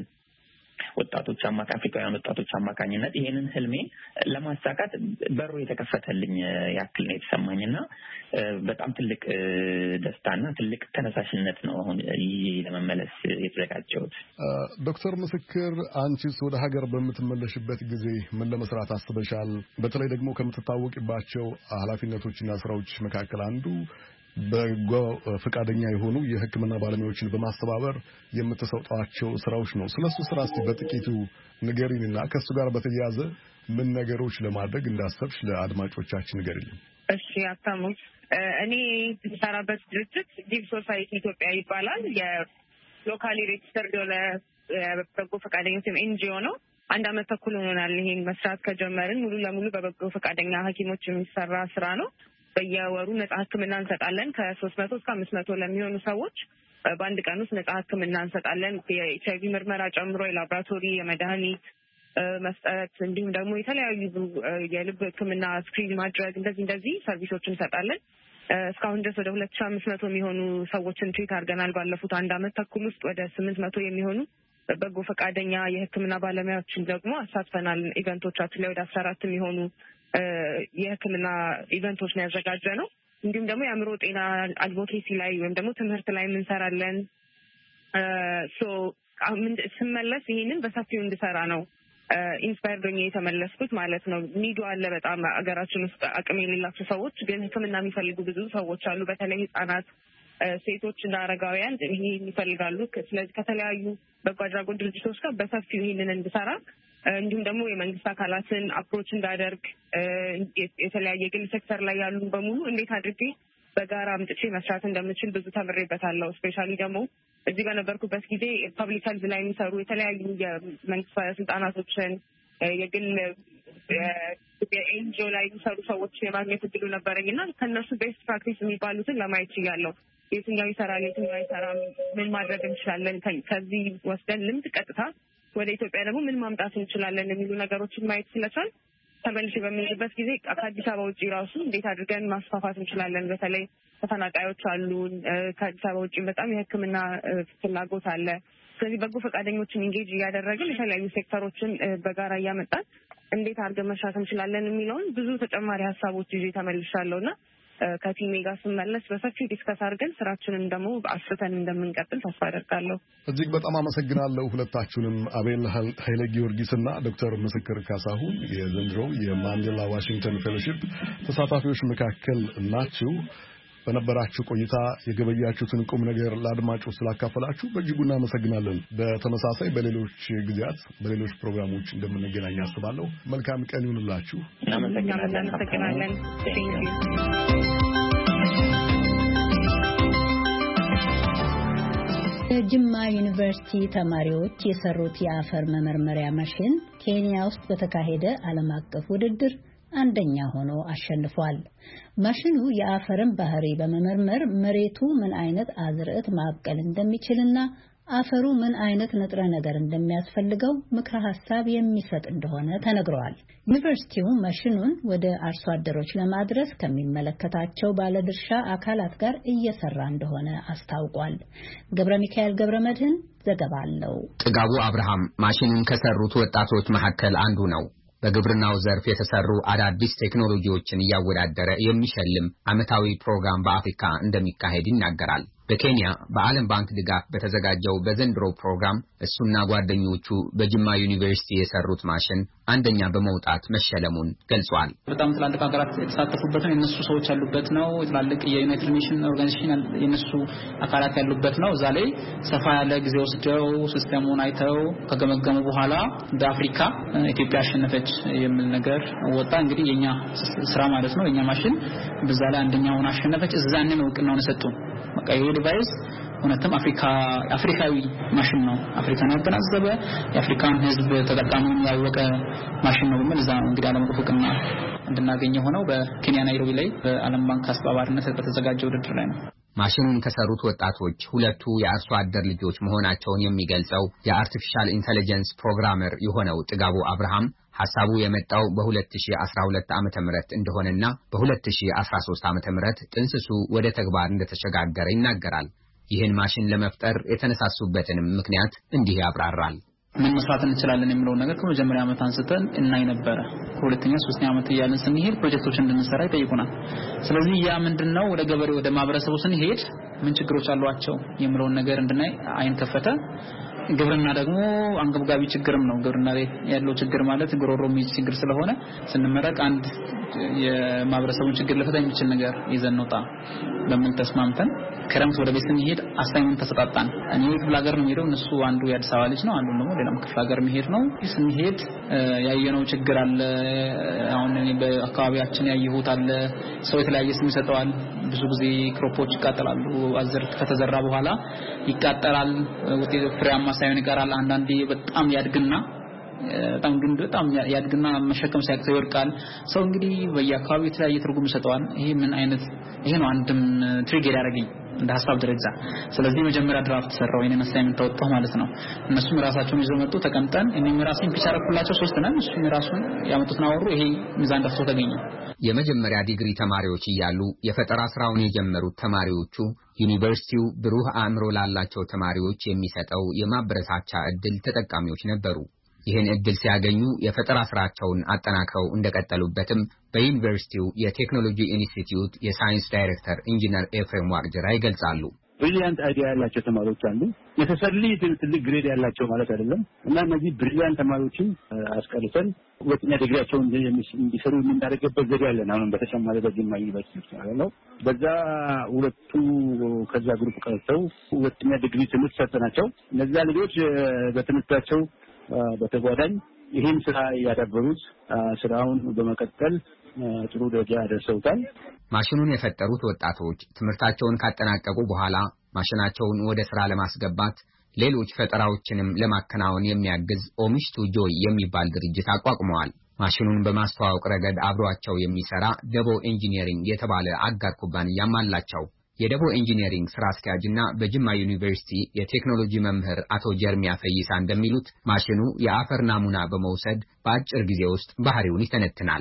ወጣቶች አማካኝ አፍሪካውያን ወጣቶች አማካኝነት ይሄንን ህልሜን ለማሳካት በሩ የተከፈተልኝ ያክል ነው የተሰማኝና በጣም ትልቅ ደስታና ትልቅ ተነሳሽነት ነው አሁን ይሄ ለመመለስ የተዘጋጀሁት። ዶክተር ምስክር አንቺስ ወደ ሀገር በምትመለሽበት ጊዜ ምን ለመስራት አስበሻል? በተለይ ደግሞ ከምትታወቂባቸው ኃላፊነቶችና ስራዎች መካከል አንዱ በጎ ፈቃደኛ የሆኑ የሕክምና ባለሙያዎችን በማስተባበር የምትሰጧቸው ስራዎች ነው። ስለሱ ስራ እስቲ በጥቂቱ ንገሪንና ከሱ ጋር በተያያዘ ምን ነገሮች ለማድረግ እንዳሰብሽ ለአድማጮቻችን ንገሪልን። እሺ አታሙ፣ እኔ የምሰራበት ድርጅት ጊቭ ሶሳይቲ ኢትዮጵያ ይባላል። የሎካሊ ሬጅስተርድ የሆነ በጎ ፈቃደኞች ወይም ኤንጂኦ ነው። አንድ አመት ተኩል ሆኖናል ይሄን መስራት ከጀመርን። ሙሉ ለሙሉ በበጎ ፈቃደኛ ሐኪሞች የሚሰራ ስራ ነው። በየወሩ ነጻ ሕክምና እንሰጣለን። ከሶስት መቶ እስከ አምስት መቶ ለሚሆኑ ሰዎች በአንድ ቀን ውስጥ ነጻ ሕክምና እንሰጣለን። የኤች አይ ቪ ምርመራ ጨምሮ የላቦራቶሪ የመድኃኒት መስጠት እንዲሁም ደግሞ የተለያዩ የልብ ሕክምና ስክሪን ማድረግ እንደዚህ እንደዚህ ሰርቪሶች እንሰጣለን። እስካሁን ድረስ ወደ ሁለት ሺህ አምስት መቶ የሚሆኑ ሰዎችን ትሪት አድርገናል። ባለፉት አንድ አመት ተኩል ውስጥ ወደ ስምንት መቶ የሚሆኑ በጎ ፈቃደኛ የሕክምና ባለሙያዎችን ደግሞ አሳትፈናል። ኢቨንቶቻችን ላይ ወደ አስራ አራት የሚሆኑ የሕክምና ኢቨንቶች ነው ያዘጋጀ ነው። እንዲሁም ደግሞ የአእምሮ ጤና አድቮኬሲ ላይ ወይም ደግሞ ትምህርት ላይ እንሰራለን። ሶ ስመለስ ይሄንን በሰፊው እንድሰራ ነው ኢንስፓየርድ ሆኜ የተመለስኩት ማለት ነው። ኒዱ አለ በጣም አገራችን ውስጥ አቅም የሌላቸው ሰዎች ግን ሕክምና የሚፈልጉ ብዙ ሰዎች አሉ። በተለይ ህጻናት፣ ሴቶች እና አረጋውያን ይሄ ይፈልጋሉ። ስለዚህ ከተለያዩ በጎ አድራጎት ድርጅቶች ጋር በሰፊው ይሄንን እንድሰራ እንዲሁም ደግሞ የመንግስት አካላትን አፕሮች እንዳደርግ የተለያየ ግል ሴክተር ላይ ያሉ በሙሉ እንዴት አድርጌ በጋራ አምጥቼ መስራት እንደምችል ብዙ ተምሬበታለሁ። ስፔሻሊ ደግሞ እዚህ በነበርኩበት ጊዜ ፐብሊክ ሄልዝ ላይ የሚሰሩ የተለያዩ የመንግስት ባለስልጣናቶችን የግል የኤንጂኦ ላይ የሚሰሩ ሰዎች የማግኘት እድሉ ነበረኝ እና ከእነሱ ቤስት ፕራክቲስ የሚባሉትን ለማየት ችያለሁ። የትኛው ይሰራል፣ የትኛው አይሰራም፣ ምን ማድረግ እንችላለን፣ ከዚህ ወስደን ልምድ ቀጥታ ወደ ኢትዮጵያ ደግሞ ምን ማምጣት እንችላለን የሚሉ ነገሮችን ማየት ስለቻል ተመልሼ በምንሄድበት ጊዜ ከአዲስ አበባ ውጭ ራሱ እንዴት አድርገን ማስፋፋት እንችላለን። በተለይ ተፈናቃዮች አሉ። ከአዲስ አበባ ውጭ በጣም የሕክምና ፍላጎት አለ። ስለዚህ በጎ ፈቃደኞችን ኢንጌጅ እያደረግን የተለያዩ ሴክተሮችን በጋራ እያመጣን እንዴት አድርገን መስራት እንችላለን የሚለውን ብዙ ተጨማሪ ሀሳቦች ይዤ ተመልሻለሁና ከቲሜ ጋር ስመለስ በሰፊው ዲስከስ አድርገን ስራችንን ደግሞ አስፍተን እንደምንቀጥል ተስፋ አደርጋለሁ። እጅግ በጣም አመሰግናለሁ ሁለታችሁንም፣ አቤል ኃይለ ጊዮርጊስና ዶክተር ምስክር ካሳሁን የዘንድሮው የማንዴላ ዋሽንግተን ፌሎሺፕ ተሳታፊዎች መካከል ናችሁ። በነበራችሁ ቆይታ የገበያችሁትን ቁም ነገር ለአድማጮች ስላካፈላችሁ በእጅጉ እናመሰግናለን። በተመሳሳይ በሌሎች ጊዜያት በሌሎች ፕሮግራሞች እንደምንገናኝ አስባለሁ። መልካም ቀን ይሁንላችሁ። እናመሰግናለን። የጅማ ዩኒቨርሲቲ ተማሪዎች የሰሩት የአፈር መመርመሪያ ማሽን ኬንያ ውስጥ በተካሄደ ዓለም አቀፍ ውድድር አንደኛ ሆኖ አሸንፏል። ማሽኑ የአፈርን ባህሪ በመመርመር መሬቱ ምን አይነት አዝርዕት ማብቀል እንደሚችልና አፈሩ ምን አይነት ንጥረ ነገር እንደሚያስፈልገው ምክረ ሐሳብ የሚሰጥ እንደሆነ ተነግሯል። ዩኒቨርሲቲው ማሽኑን ወደ አርሶ አደሮች ለማድረስ ከሚመለከታቸው ባለድርሻ አካላት ጋር እየሰራ እንደሆነ አስታውቋል። ገብረ ሚካኤል ገብረ መድህን ዘገባ አለው። ጥጋቡ አብርሃም ማሽኑን ከሰሩት ወጣቶች መካከል አንዱ ነው። በግብርናው ዘርፍ የተሰሩ አዳዲስ ቴክኖሎጂዎችን ያወዳደረ የሚሸልም ዓመታዊ ፕሮግራም በአፍሪካ እንደሚካሄድ ይናገራል። በኬንያ በዓለም ባንክ ድጋፍ በተዘጋጀው በዘንድሮ ፕሮግራም እሱና ጓደኞቹ በጅማ ዩኒቨርሲቲ የሰሩት ማሽን አንደኛ በመውጣት መሸለሙን ገልጿል። በጣም ትላልቅ ሀገራት የተሳተፉበት ነው። የነሱ ሰዎች ያሉበት ነው። ትላልቅ የዩናይትድ ኔሽን ኦርጋናይዜሽን የነሱ አካላት ያሉበት ነው። እዛ ላይ ሰፋ ያለ ጊዜ ወስደው ሲስተሙን አይተው ከገመገሙ በኋላ በአፍሪካ ኢትዮጵያ አሸነፈች የሚል ነገር ወጣ። እንግዲህ የኛ ስራ ማለት ነው። የኛ ማሽን በዛ ላይ አንደኛውን አሸነፈች። እዛኔ ነው እውቅናውን ሰጡን። በቃ ይሄ ዲቫይስ እውነትም አፍሪካ አፍሪካዊ ማሽን ነው። አፍሪካን ያገናዘበ የአፍሪካን ሕዝብ ተጠቃሚውን ያወቀ ማሽን ነው ማለት ነው። እንግዲህ ዓለም አቀፍ እውቅና እንድናገኝ ሆነው በኬንያ ናይሮቢ ላይ በዓለም ባንክ አስተባባሪነት በተዘጋጀው ውድድር ላይ ነው። ማሽኑን ከሰሩት ወጣቶች ሁለቱ የአርሶ አደር ልጆች መሆናቸውን የሚገልጸው የአርቲፊሻል ኢንተለጀንስ ፕሮግራመር የሆነው ጥጋቡ አብርሃም ሐሳቡ የመጣው በ2012 ዓመተ ምህረት እንደሆነና በ2013 ዓመተ ምህረት ጥንስሱ ወደ ተግባር እንደተሸጋገረ ይናገራል። ይህን ማሽን ለመፍጠር የተነሳሱበትንም ምክንያት እንዲህ ያብራራል። ምን መስራት እንችላለን የሚለው ነገር ከመጀመሪያ ዓመት አንስተን እናይ ነበር። ሁለተኛ ሶስተኛ ዓመት ያለን ስንሄድ ፕሮጀክቶችን እንድንሰራ ይጠይቁናል። ስለዚህ ያ ምንድነው ወደ ገበሬ ወደ ማህበረሰቡ ስንሄድ ምን ችግሮች አሏቸው የሚለው ነገር እንድናይ አይን ከፈተ። ግብርና ደግሞ አንገብጋቢ ችግርም ነው። ግብርና ላይ ያለው ችግር ማለት ግሮሮ የሚይዝ ችግር ስለሆነ ስንመረቅ አንድ የማህበረሰቡን ችግር ለፈታ የሚችል ነገር ይዘን ነው ጣ በምን ተስማምተን ከረምት ወደ ቤት ስንሄድ አሳይመንት ተሰጣጣን። እኔ ክፍለ ሀገር ነው የሄደው። እነሱ አንዱ የአዲስ አበባ ልጅ ነው፣ አንዱ ደግሞ ሌላም ክፍለ ሀገር መሄድ ነው። ስንሄድ ያየነው ችግር አለ። አሁን እኔ በአካባቢያችን ያየሁት አለ። ሰው የተለያየ ስም ይሰጠዋል። ብዙ ጊዜ ክሮፖች ይቃጠላሉ። አዘር ከተዘራ በኋላ ይቃጠላል። ውጤቱ ፍሬያማ ሳይሆን ይቀራል። አንዳንዴ በጣም ያድግና በጣም ግን በጣም ያድግና መሸከም ሳይቀር ይወርቃል። ሰው እንግዲህ በየአካባቢው የተለያየ ትርጉም ይሰጠዋል። ይሄ ምን አይነት ይሄ ነው አንድም ትሪገር ያደረገኝ እንደ ሐሳብ ደረጃ። ስለዚህ መጀመሪያ ድራፍት ሰራው የኔን አሳይመንት ተወጣው ማለት ነው። እነሱም ራሳቸውን ይዘው መጡ። ተቀምጠን እኔም ራሴን ፒች አረኩላቸው። ሶስት ነን። እሱም ራሱን ያመጡትና አወሩ። ይሄ ሚዛን ደፍቶ ተገኘ። የመጀመሪያ ዲግሪ ተማሪዎች እያሉ የፈጠራ ስራውን የጀመሩት ተማሪዎቹ ዩኒቨርሲቲው ብሩህ አእምሮ ላላቸው ተማሪዎች የሚሰጠው የማበረታቻ ዕድል ተጠቃሚዎች ነበሩ። ይህን ዕድል ሲያገኙ የፈጠራ ስራቸውን አጠናክረው እንደቀጠሉበትም በዩኒቨርሲቲው የቴክኖሎጂ ኢንስቲትዩት የሳይንስ ዳይሬክተር ኢንጂነር ኤፍሬም ዋቅጅራ ይገልጻሉ። ብሪሊያንት አይዲያ ያላቸው ተማሪዎች አሉ። የተሰሊ ትልቅ ግሬድ ያላቸው ማለት አይደለም እና እነዚህ ብሪሊያንት ተማሪዎችን አስቀርተን ሁለተኛ ዲግሪያቸውን እንዲሰሩ የምናደርግበት ዘዴ አለን። አሁን በተጨማሪ በጅማ ዩኒቨርሲቲ ነው። በዛ ሁለቱ ከዛ ግሩፕ ቀርተው ሁለተኛ ዲግሪ ትምህርት ሰጠናቸው። እነዛ ልጆች በትምህርታቸው በተጓዳኝ ይህን ስራ ያዳበሩት ስራውን በመቀጠል ጥሩ ደረጃ ያደርሰውታል። ማሽኑን የፈጠሩት ወጣቶች ትምህርታቸውን ካጠናቀቁ በኋላ ማሽናቸውን ወደ ስራ ለማስገባት ሌሎች ፈጠራዎችንም ለማከናወን የሚያግዝ ኦሚሽቱ ጆይ የሚባል ድርጅት አቋቁመዋል። ማሽኑን በማስተዋወቅ ረገድ አብሯቸው የሚሰራ ደቦ ኢንጂነሪንግ የተባለ አጋር ኩባንያም አላቸው። የደቦ ኢንጂነሪንግ ስራ አስኪያጅና በጅማ ዩኒቨርሲቲ የቴክኖሎጂ መምህር አቶ ጀርሚያ ፈይሳ እንደሚሉት ማሽኑ የአፈር ናሙና በመውሰድ በአጭር ጊዜ ውስጥ ባህሪውን ይተነትናል።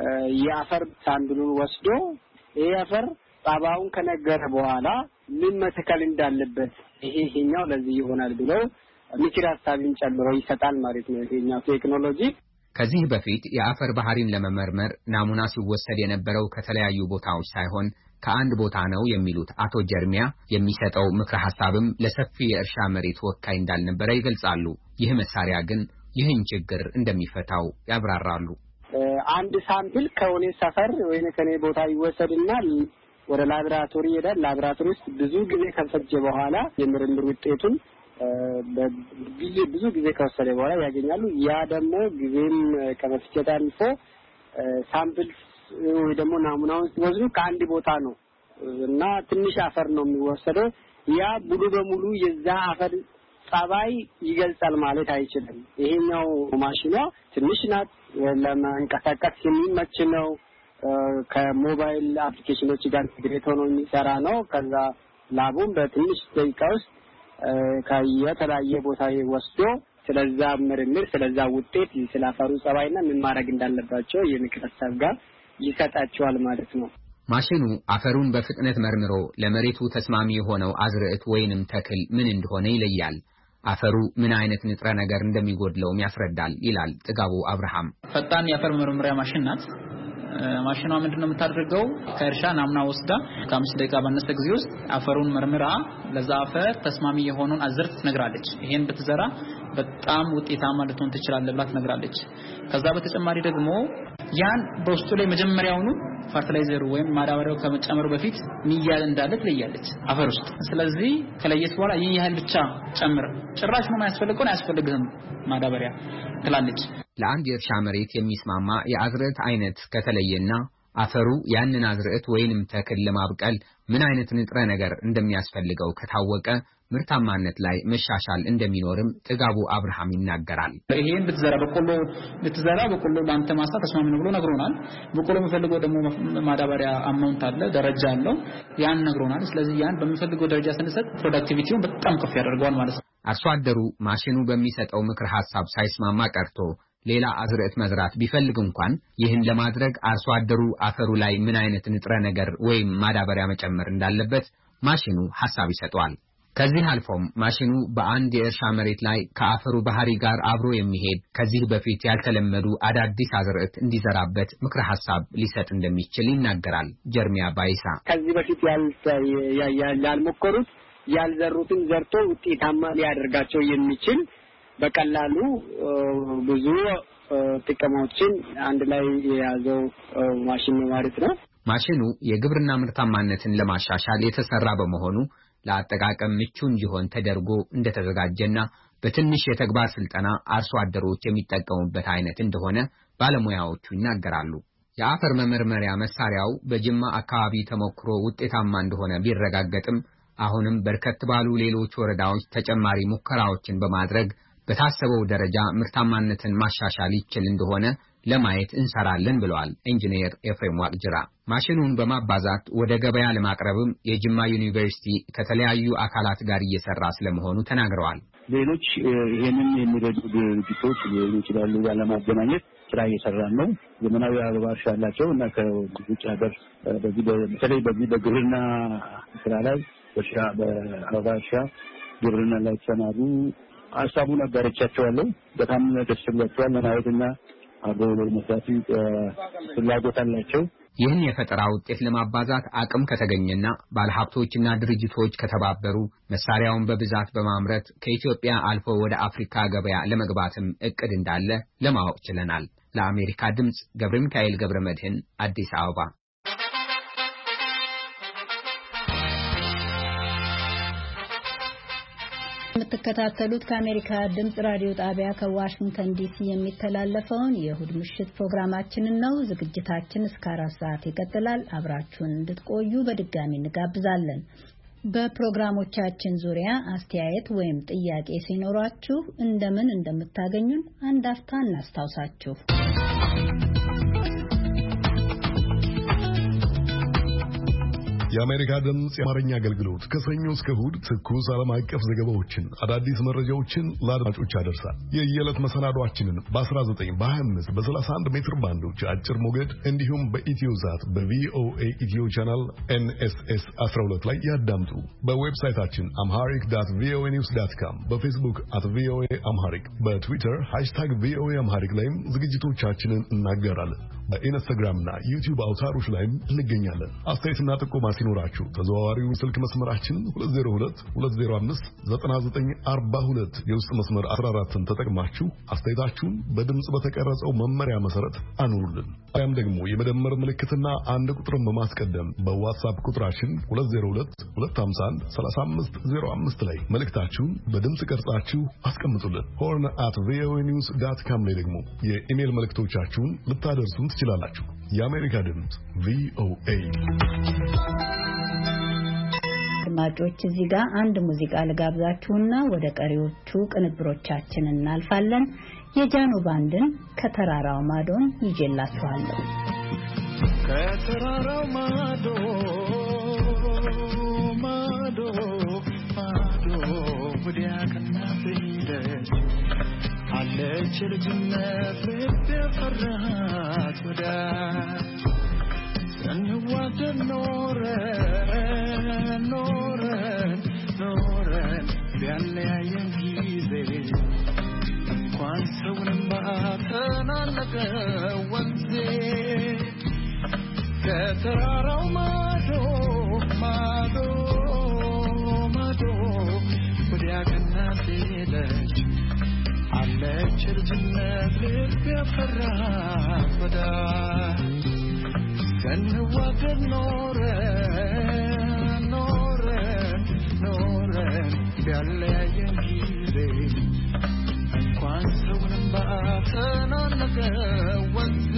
የአፈር ሳምፕሉን ወስዶ ይሄ አፈር ጣባውን ከነገረ በኋላ ምን መተከል እንዳለበት ይሄ ይሄኛው ለዚህ ይሆናል ብሎ ምክር ሐሳብን ጨምሮ ይሰጣል ማለት ነው ይሄኛው ቴክኖሎጂ። ከዚህ በፊት የአፈር ባህሪን ለመመርመር ናሙና ሲወሰድ የነበረው ከተለያዩ ቦታዎች ሳይሆን ከአንድ ቦታ ነው የሚሉት አቶ ጀርሚያ የሚሰጠው ምክረ ሐሳብም ለሰፊ የእርሻ መሬት ወካይ እንዳልነበረ ይገልጻሉ። ይህ መሳሪያ ግን ይህን ችግር እንደሚፈታው ያብራራሉ። አንድ ሳምፕል ከሆነ ሰፈር ወይኔ ከኔ ቦታ ይወሰድና ወደ ላብራቶሪ ይሄዳል። ላብራቶሪ ውስጥ ብዙ ጊዜ ከፈጀ በኋላ የምርምር ውጤቱን በጊዜ ብዙ ጊዜ ከወሰደ በኋላ ያገኛሉ። ያ ደግሞ ጊዜም ከመፍጨት አልፎ ሳምፕል ወይ ደግሞ ናሙናውን ሲወስዱ ከአንድ ቦታ ነው እና ትንሽ አፈር ነው የሚወሰደው። ያ ሙሉ በሙሉ የዛ አፈር ጸባይ ይገልጻል ማለት አይችልም። ይሄኛው ማሽኗ ትንሽ ናት፣ ለማንቀሳቀስ የሚመች ነው። ከሞባይል አፕሊኬሽኖች ጋር ኢንተግሬት ሆኖ የሚሰራ ነው። ከዛ ላቡም በትንሽ ደቂቃ ውስጥ ከየተለያየ ቦታ ወስዶ ስለዛ ምርምር ስለዛ ውጤት ስላፈሩ ጸባይና ምን ማድረግ እንዳለባቸው የምክር ሀሳብ ጋር ይሰጣቸዋል ማለት ነው። ማሽኑ አፈሩን በፍጥነት መርምሮ ለመሬቱ ተስማሚ የሆነው አዝርዕት ወይንም ተክል ምን እንደሆነ ይለያል። አፈሩ ምን አይነት ንጥረ ነገር እንደሚጎድለውም ያስረዳል ይላል ጥጋቡ አብርሃም። ፈጣን የአፈር መርመሪያ ማሽን ናት። ማሽኗ ምንድነው የምታደርገው? ከእርሻ ናሙና ወስዳ ከአምስት ደቂቃ ባነሰ ጊዜ ውስጥ አፈሩን መርምራ ለዛ አፈር ተስማሚ የሆነውን አዝርዕት ትነግራለች። ይሄን ብትዘራ በጣም ውጤታማ ልትሆን ትችላለህ ብላ ትነግራለች። ከዛ በተጨማሪ ደግሞ ያን በውስጡ ላይ መጀመሪያውኑ ፈርቲላይዘሩ ወይም ማዳበሪያው ከመጨመሩ በፊት ሚያል እንዳለ ትለያለች አፈር ውስጥ። ስለዚህ ከለየት በኋላ ይሄን ያህል ብቻ ጨምር፣ ጭራሽ ነው የማያስፈልገው አያስፈልግም ማዳበሪያ ትላለች። ለአንድ የእርሻ መሬት የሚስማማ የአዝርዕት አይነት ከተለየና አፈሩ ያንን አዝርዕት ወይንም ተክል ለማብቀል ምን አይነት ንጥረ ነገር እንደሚያስፈልገው ከታወቀ ምርታማነት ላይ መሻሻል እንደሚኖርም ጥጋቡ አብርሃም ይናገራል። ይሄን ብትዘራ በቆሎ ብትዘራ በቆሎ ባንተ ማሳ ተስማሚ ነው ብሎ ነግሮናል። በቆሎ የሚፈልገው ደግሞ ማዳበሪያ አማውንት አለ፣ ደረጃ አለው፣ ያን ነግሮናል። ስለዚህ ያን በሚፈልገው ደረጃ ስንሰጥ ፕሮዳክቲቪቲውን በጣም ከፍ ያደርገዋል ማለት ነው። አርሶ አደሩ ማሽኑ በሚሰጠው ምክር ሐሳብ ሳይስማማ ቀርቶ ሌላ አዝርዕት መዝራት ቢፈልግ እንኳን ይህን ለማድረግ አርሶ አደሩ አፈሩ ላይ ምን አይነት ንጥረ ነገር ወይም ማዳበሪያ መጨመር እንዳለበት ማሽኑ ሐሳብ ይሰጠዋል። ከዚህ አልፎም ማሽኑ በአንድ የእርሻ መሬት ላይ ከአፈሩ ባህሪ ጋር አብሮ የሚሄድ ከዚህ በፊት ያልተለመዱ አዳዲስ አዝርዕት እንዲዘራበት ምክረ ሐሳብ ሊሰጥ እንደሚችል ይናገራል ጀርሚያ ባይሳ። ከዚህ በፊት ያልሞከሩት ያልዘሩትን ዘርቶ ውጤታማ ሊያደርጋቸው የሚችል በቀላሉ ብዙ ጥቅሞችን አንድ ላይ የያዘው ማሽን ማለት ነው። ማሽኑ የግብርና ምርታማነትን ለማሻሻል የተሰራ በመሆኑ ለአጠቃቀም ምቹ እንዲሆን ተደርጎ እንደተዘጋጀና በትንሽ የተግባር ስልጠና አርሶ አደሮች የሚጠቀሙበት አይነት እንደሆነ ባለሙያዎቹ ይናገራሉ። የአፈር መመርመሪያ መሳሪያው በጅማ አካባቢ ተሞክሮ ውጤታማ እንደሆነ ቢረጋገጥም አሁንም በርከት ባሉ ሌሎች ወረዳዎች ተጨማሪ ሙከራዎችን በማድረግ በታሰበው ደረጃ ምርታማነትን ማሻሻል ይችል እንደሆነ ለማየት እንሰራለን ብለዋል ኢንጂነር ኤፍሬም ዋቅጅራ። ማሽኑን በማባዛት ወደ ገበያ ለማቅረብም የጅማ ዩኒቨርሲቲ ከተለያዩ አካላት ጋር እየሰራ ስለመሆኑ ተናግረዋል። ሌሎች ይሄንን የሚረዱ ድርጅቶች ሊሆኑ ይችላሉ ለማገናኘት ስራ እየሰራን ነው። ዘመናዊ አበባ እርሻ ያላቸው እና ከውጭ ሀገር በዚህ በተለይ በዚህ በግብርና ስራ ላይ በእርሻ በአበባ እርሻ ግብርና ላይ ተሰማሩ ሀሳቡን አጋርቻቸዋለሁ። በጣም ደስ ብሏቸዋል። ለማየትና አብረው መስራት ፍላጎት አላቸው። ይህን የፈጠራ ውጤት ለማባዛት አቅም ከተገኘና ባለሀብቶችና ድርጅቶች ከተባበሩ መሳሪያውን በብዛት በማምረት ከኢትዮጵያ አልፎ ወደ አፍሪካ ገበያ ለመግባትም እቅድ እንዳለ ለማወቅ ችለናል። ለአሜሪካ ድምጽ ገብረ ሚካኤል ገብረ መድህን አዲስ አበባ። የምትከታተሉት ከአሜሪካ ድምጽ ራዲዮ ጣቢያ ከዋሽንግተን ዲሲ የሚተላለፈውን የእሁድ ምሽት ፕሮግራማችንን ነው። ዝግጅታችን እስከ አራት ሰዓት ይቀጥላል። አብራችሁን እንድትቆዩ በድጋሚ እንጋብዛለን። በፕሮግራሞቻችን ዙሪያ አስተያየት ወይም ጥያቄ ሲኖራችሁ እንደምን እንደምታገኙን አንድ አፍታ እናስታውሳችሁ። የአሜሪካ ድምጽ የአማርኛ አገልግሎት ከሰኞ እስከ እሁድ ትኩስ ዓለም አቀፍ ዘገባዎችን፣ አዳዲስ መረጃዎችን ለአድማጮች ያደርሳል። የየዕለት መሰናዷችንን በ19 በ25 በ31 ሜትር ባንዶች አጭር ሞገድ እንዲሁም በኢትዮዛት በቪኦኤ ኢትዮ ቻናል ኤንኤስኤስ አስራ ሁለት ላይ ያዳምጡ። በዌብሳይታችን አምሃሪክ ዳት ቪኦኤ ኒውስ ዳት ካም፣ በፌስቡክ አት ቪኦኤ አምሃሪክ፣ በትዊተር ሃሽታግ ቪኦኤ አምሃሪክ ላይም ዝግጅቶቻችንን እናገራለን። በኢንስታግራምና ዩቲዩብ አውታሮች ላይም እንገኛለን። አስተያየትና ጥቆማ ሲኖራችሁ ተዘዋዋሪው ስልክ መስመራችን ሁለት ዜሮ ሁለት ሁለት ዜሮ አምስት ዘጠና ዘጠኝ አርባ ሁለት የውስጥ መስመር አስራ አራትን ተጠቅማችሁ አስተያየታችሁን በድምጽ በተቀረጸው መመሪያ መሰረት አኑሩልን። አያም ደግሞ የመደመር ምልክትና አንድ ቁጥርን በማስቀደም በዋትስአፕ ቁጥራችን ሁለት ዜሮ ሁለት ሁለት አምሳ አንድ ሰላሳ አምስት ዜሮ አምስት ላይ መልእክታችሁን በድምጽ ቀርጻችሁ አስቀምጡልን። ሆርን አት ቪኦኤ ኒውስ ዳት ካም ላይ ደግሞ የኢሜል መልእክቶቻችሁን ልታደርሱን ትችላላችሁ። የአሜሪካ ድምጽ ቪኦኤ። አድማጮች እዚህ ጋር አንድ ሙዚቃ ልጋብዛችሁና ወደ ቀሪዎቹ ቅንብሮቻችን እናልፋለን። የጃኖ ባንድን ከተራራው ማዶን ይዤላችኋለሁ። ከተራራው ማዶ ማዶ ማዶ ወዲያ ከናፍደሽ አለች ልጅነት ልብ የፈራት ወዳ ስንዋደድ ኖረን ኖረን ኖረን ቢያለያየን ጊዜ እንኳን ሰውንም ባተናነቀ ወንዜ ከተራራው ማዶ ማዶ ማዶ ወዲያ ከናት ሄደች አለች ልጅነት ልብ ያፈራት ወዳ ስንዋደድ ኖረን ኖረን ኖረን ቢያለያየን ጊዜ እንኳን ሰውንም ባተናነቀ ወንዜ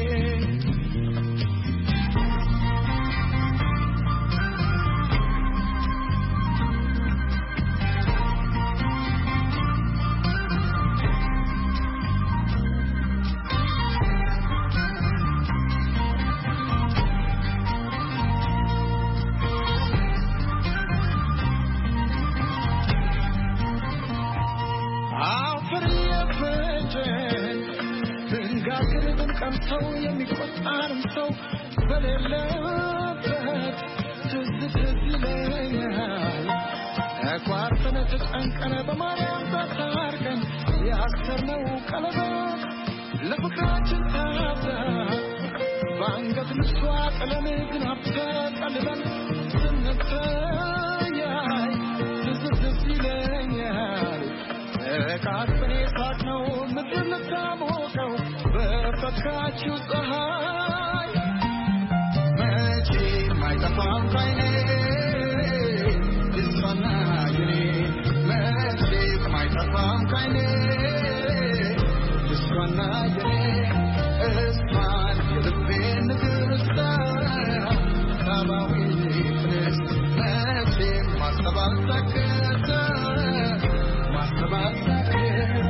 ሰው የሚቆጣን ሰው በሌለበት ትዝ ትዝ ይለኛል ተቋርጠን ተጨንቀን በማርያም ተታርቀን ያሰርነው ቀለበት ለፍቅራችን ታዛ በአንገት ልሷ ጥለን ግን አብተቀልለን ስንተያይ ትዝ ትዝ ይለኛል ተቃርጠን የሳቅነው ምድር ልታሞቀው በፈካችው ፀሐይ መቼ ማይጠፋም ካይኔ እሷና የኔ መቼ ማይጠፋም ካይኔ እሷና የኔ እሷን የልቤ ንግሥት ሰማያዊ ንግሥት መቼ ማሰባት ሰከተ ማሰባት ሰከተ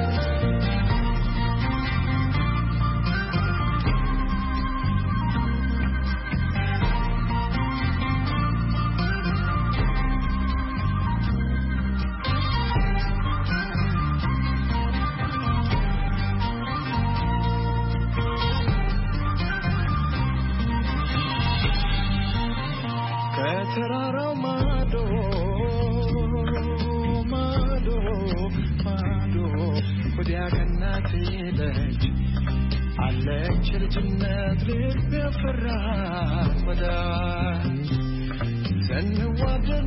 ከተራራው ማዶ ማዶ ማዶ ወዲያ ከናት ሄደች አለች ልጅነት ልብ ያፈራት ወዳ ስንዋደድ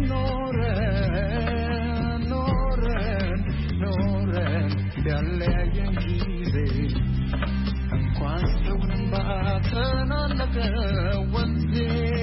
ኖረን ኖረን ኖረን ቢያለያየን ጊዜ እንኳን ሰውንም ባተናነቀ ወንዜ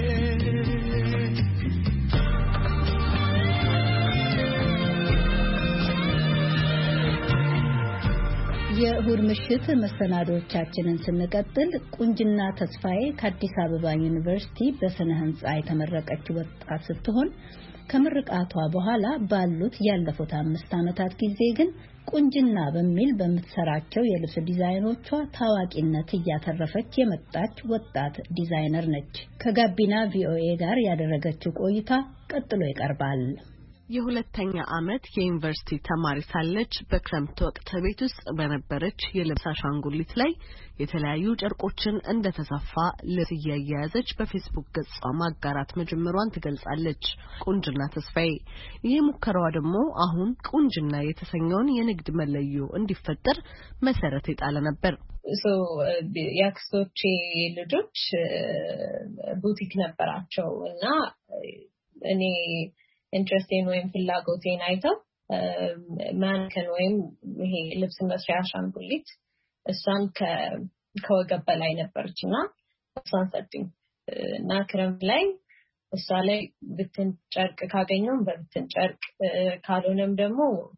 የእሁድ ምሽት መሰናዶቻችንን ስንቀጥል ቁንጅና ተስፋዬ ከአዲስ አበባ ዩኒቨርሲቲ በስነ ህንጻ የተመረቀች ወጣት ስትሆን ከምርቃቷ በኋላ ባሉት ያለፉት አምስት ዓመታት ጊዜ ግን ቁንጅና በሚል በምትሰራቸው የልብስ ዲዛይኖቿ ታዋቂነት እያተረፈች የመጣች ወጣት ዲዛይነር ነች። ከጋቢና ቪኦኤ ጋር ያደረገችው ቆይታ ቀጥሎ ይቀርባል። የሁለተኛ ዓመት የዩኒቨርሲቲ ተማሪ ሳለች በክረምት ወቅት ቤት ውስጥ በነበረች የልብስ አሻንጉሊት ላይ የተለያዩ ጨርቆችን እንደተሰፋ ልብስ እያያዘች በፌስቡክ ገጿ ማጋራት መጀመሯን ትገልጻለች። ቁንጅና ተስፋዬ ይህ ሙከራዋ ደግሞ አሁን ቁንጅና የተሰኘውን የንግድ መለዮ እንዲፈጠር መሰረት የጣለ ነበር። ሶ ያክስቶቼ ልጆች ቡቲክ ነበራቸው እና እኔ ኢንትረስቴን ወይም ፍላጎቴን አይተው ማንከን ወይም ይሄ ልብስ መስሪያ አሻንጉሊት እሷን ከወገብ በላይ ነበርችና እሷን ሰጡኝ እና ክረምት ላይ እሷ ላይ ብትን ጨርቅ ካገኘው በብትን ጨርቅ ካልሆነም ደግሞ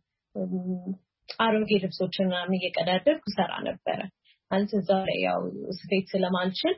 አሮጌ ልብሶችን ምናምን እየቀዳደርኩ ሰራ ነበር። አንተ እዛው ላይ ያው ስፌት ስለማልችል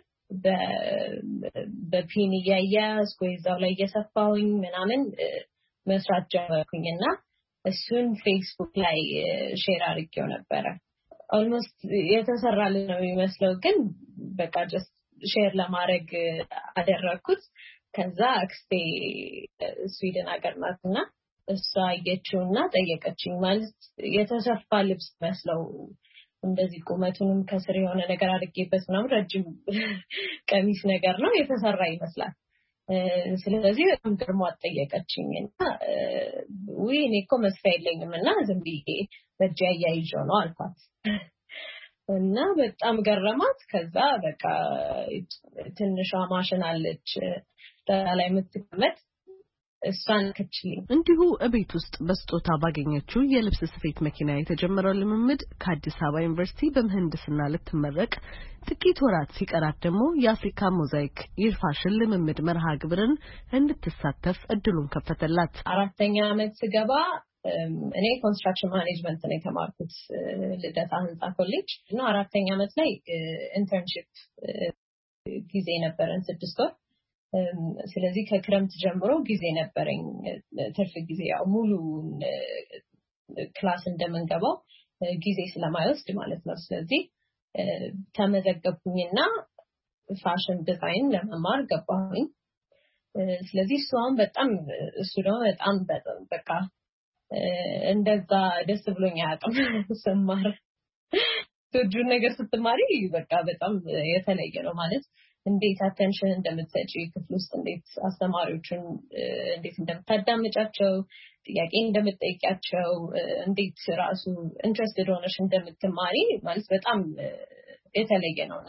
በፒን እያያዝኩ እዛው ላይ እየሰፋሁኝ ምናምን መስራት ጀመርኩኝና እሱን ፌስቡክ ላይ ሼር አድርጌው ነበር። ኦልሞስት የተሰራልኝ ነው የሚመስለው ግን በቃ ጀስት ሼር ለማድረግ አደረኩት። ከዛ አክስቴ ስዊድን ሀገር ናትና እሷ አየችውና ጠየቀችኝ። ማለት የተሰፋ ልብስ መስለው እንደዚህ ቁመቱንም ከስር የሆነ ነገር አድርጌበት ምናምን ረጅም ቀሚስ ነገር ነው የተሰራ ይመስላል። ስለዚህ በጣም ግርሟት ጠየቀችኝና ወይ እኔ እኮ መስፊያ የለኝምና ዝም ብዬ በእጄ አያይዤው ነው አልኳት። እና በጣም ገረማት። ከዛ በቃ ትንሿ ማሽን አለች ላይ የምትቀመጥ እሷን ከችልኝ። እንዲሁ እቤት ውስጥ በስጦታ ባገኘችው የልብስ ስፌት መኪና የተጀመረው ልምምድ ከአዲስ አበባ ዩኒቨርሲቲ በምህንድስና ልትመረቅ ጥቂት ወራት ሲቀራት ደግሞ የአፍሪካ ሞዛይክ የፋሽን ልምምድ መርሃ ግብርን እንድትሳተፍ እድሉን ከፈተላት። አራተኛ ዓመት ስገባ እኔ ኮንስትራክሽን ማኔጅመንት ነው የተማርኩት ልደታ ህንጻ ኮሌጅ እና አራተኛ ዓመት ላይ ኢንተርንሺፕ ጊዜ ነበረን ስድስት ወር። ስለዚህ ከክረምት ጀምሮ ጊዜ ነበረኝ ትርፍ ጊዜ ያው ሙሉ ክላስ እንደምንገባው ጊዜ ስለማይወስድ ማለት ነው። ስለዚህ ተመዘገብኩኝና ፋሽን ዲዛይን ለመማር ገባሁኝ። ስለዚህ እሷም በጣም እሱ ደግሞ በጣም በቃ እንደዛ ደስ ብሎኝ አያውቅም ስማር። ትጁን ነገር ስትማሪ በቃ በጣም የተለየ ነው ማለት እንዴት አቴንሽን እንደምትሰጪ ክፍል ውስጥ እንዴት አስተማሪዎችን እንዴት እንደምታዳምጫቸው ጥያቄ እንደምትጠይቂያቸው እንዴት ራሱ ኢንትረስትድ ሆነሽ እንደምትማሪ ማለት በጣም የተለየ ነውና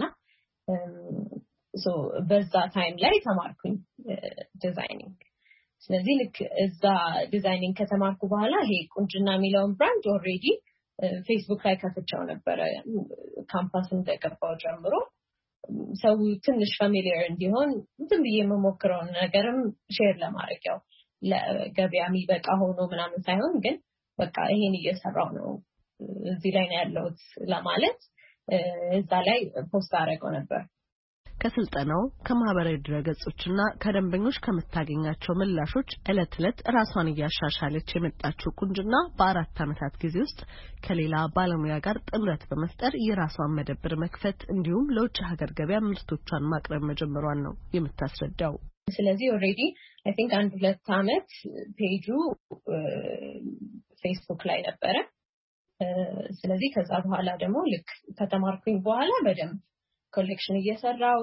ሶ በዛ ታይም ላይ ተማርኩኝ ዲዛይኒንግ። ስለዚህ ልክ እዛ ዲዛይኒንግ ከተማርኩ በኋላ ይሄ ቁንጅና የሚለውን ብራንድ ኦልሬዲ ፌስቡክ ላይ ከፍቼው ነበረ ካምፓስ እንደገባው ጀምሮ ሰው ትንሽ ፋሚሊየር እንዲሆን ዝም ብዬ የምሞክረውን ነገርም ሼር ለማድረግ ያው ለገበያ የሚበቃ ሆኖ ምናምን ሳይሆን ግን በቃ ይሄን እየሰራው ነው እዚህ ላይ ነው ያለሁት ለማለት እዛ ላይ ፖስት አደረገው ነበር። ከስልጠናው ከማህበራዊ ድረገጾችና ከደንበኞች ከምታገኛቸው ምላሾች እለት እለት ራሷን እያሻሻለች የመጣችው ቁንጅና በአራት ዓመታት ጊዜ ውስጥ ከሌላ ባለሙያ ጋር ጥምረት በመፍጠር የራሷን መደብር መክፈት እንዲሁም ለውጭ ሀገር ገበያ ምርቶቿን ማቅረብ መጀመሯን ነው የምታስረዳው። ስለዚህ ኦልሬዲ አይ ቲንክ አንድ ሁለት ዓመት ፔጁ ፌስቡክ ላይ ነበረ። ስለዚህ ከዛ በኋላ ደግሞ ልክ ከተማርኩኝ በኋላ በደንብ ኮሌክሽን እየሰራው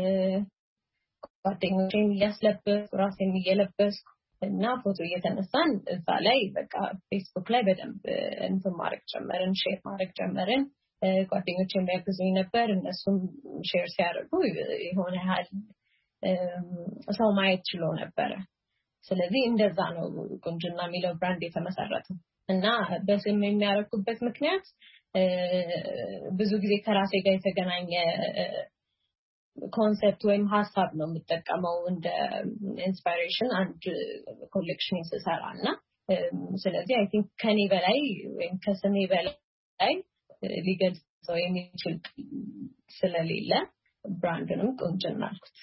ጓደኞቼን እያስለበስኩ ራሴን እየለበስኩ እና ፎቶ እየተነሳን እዛ ላይ በቃ ፌስቡክ ላይ በደንብ እንትን ማድረግ ጀመርን፣ ሼር ማድረግ ጀመርን። ጓደኞቼ የሚያግዙኝ ነበር። እነሱም ሼር ሲያደርጉ የሆነ ያህል ሰው ማየት ችሎ ነበረ። ስለዚህ እንደዛ ነው ቁንጅና የሚለው ብራንድ የተመሰረተው እና በስም የሚያደርጉበት ምክንያት ብዙ ጊዜ ከራሴ ጋር የተገናኘ ኮንሰፕት ወይም ሀሳብ ነው የምጠቀመው እንደ ኢንስፓይሬሽን አንድ ኮሌክሽን ስሰራና ስለዚህ አይ ቲንክ ከኔ በላይ ወይም ከስሜ በላይ ሊገልጸው የሚችል ስለሌለ ብራንድንም ቁንጅና አልኩት።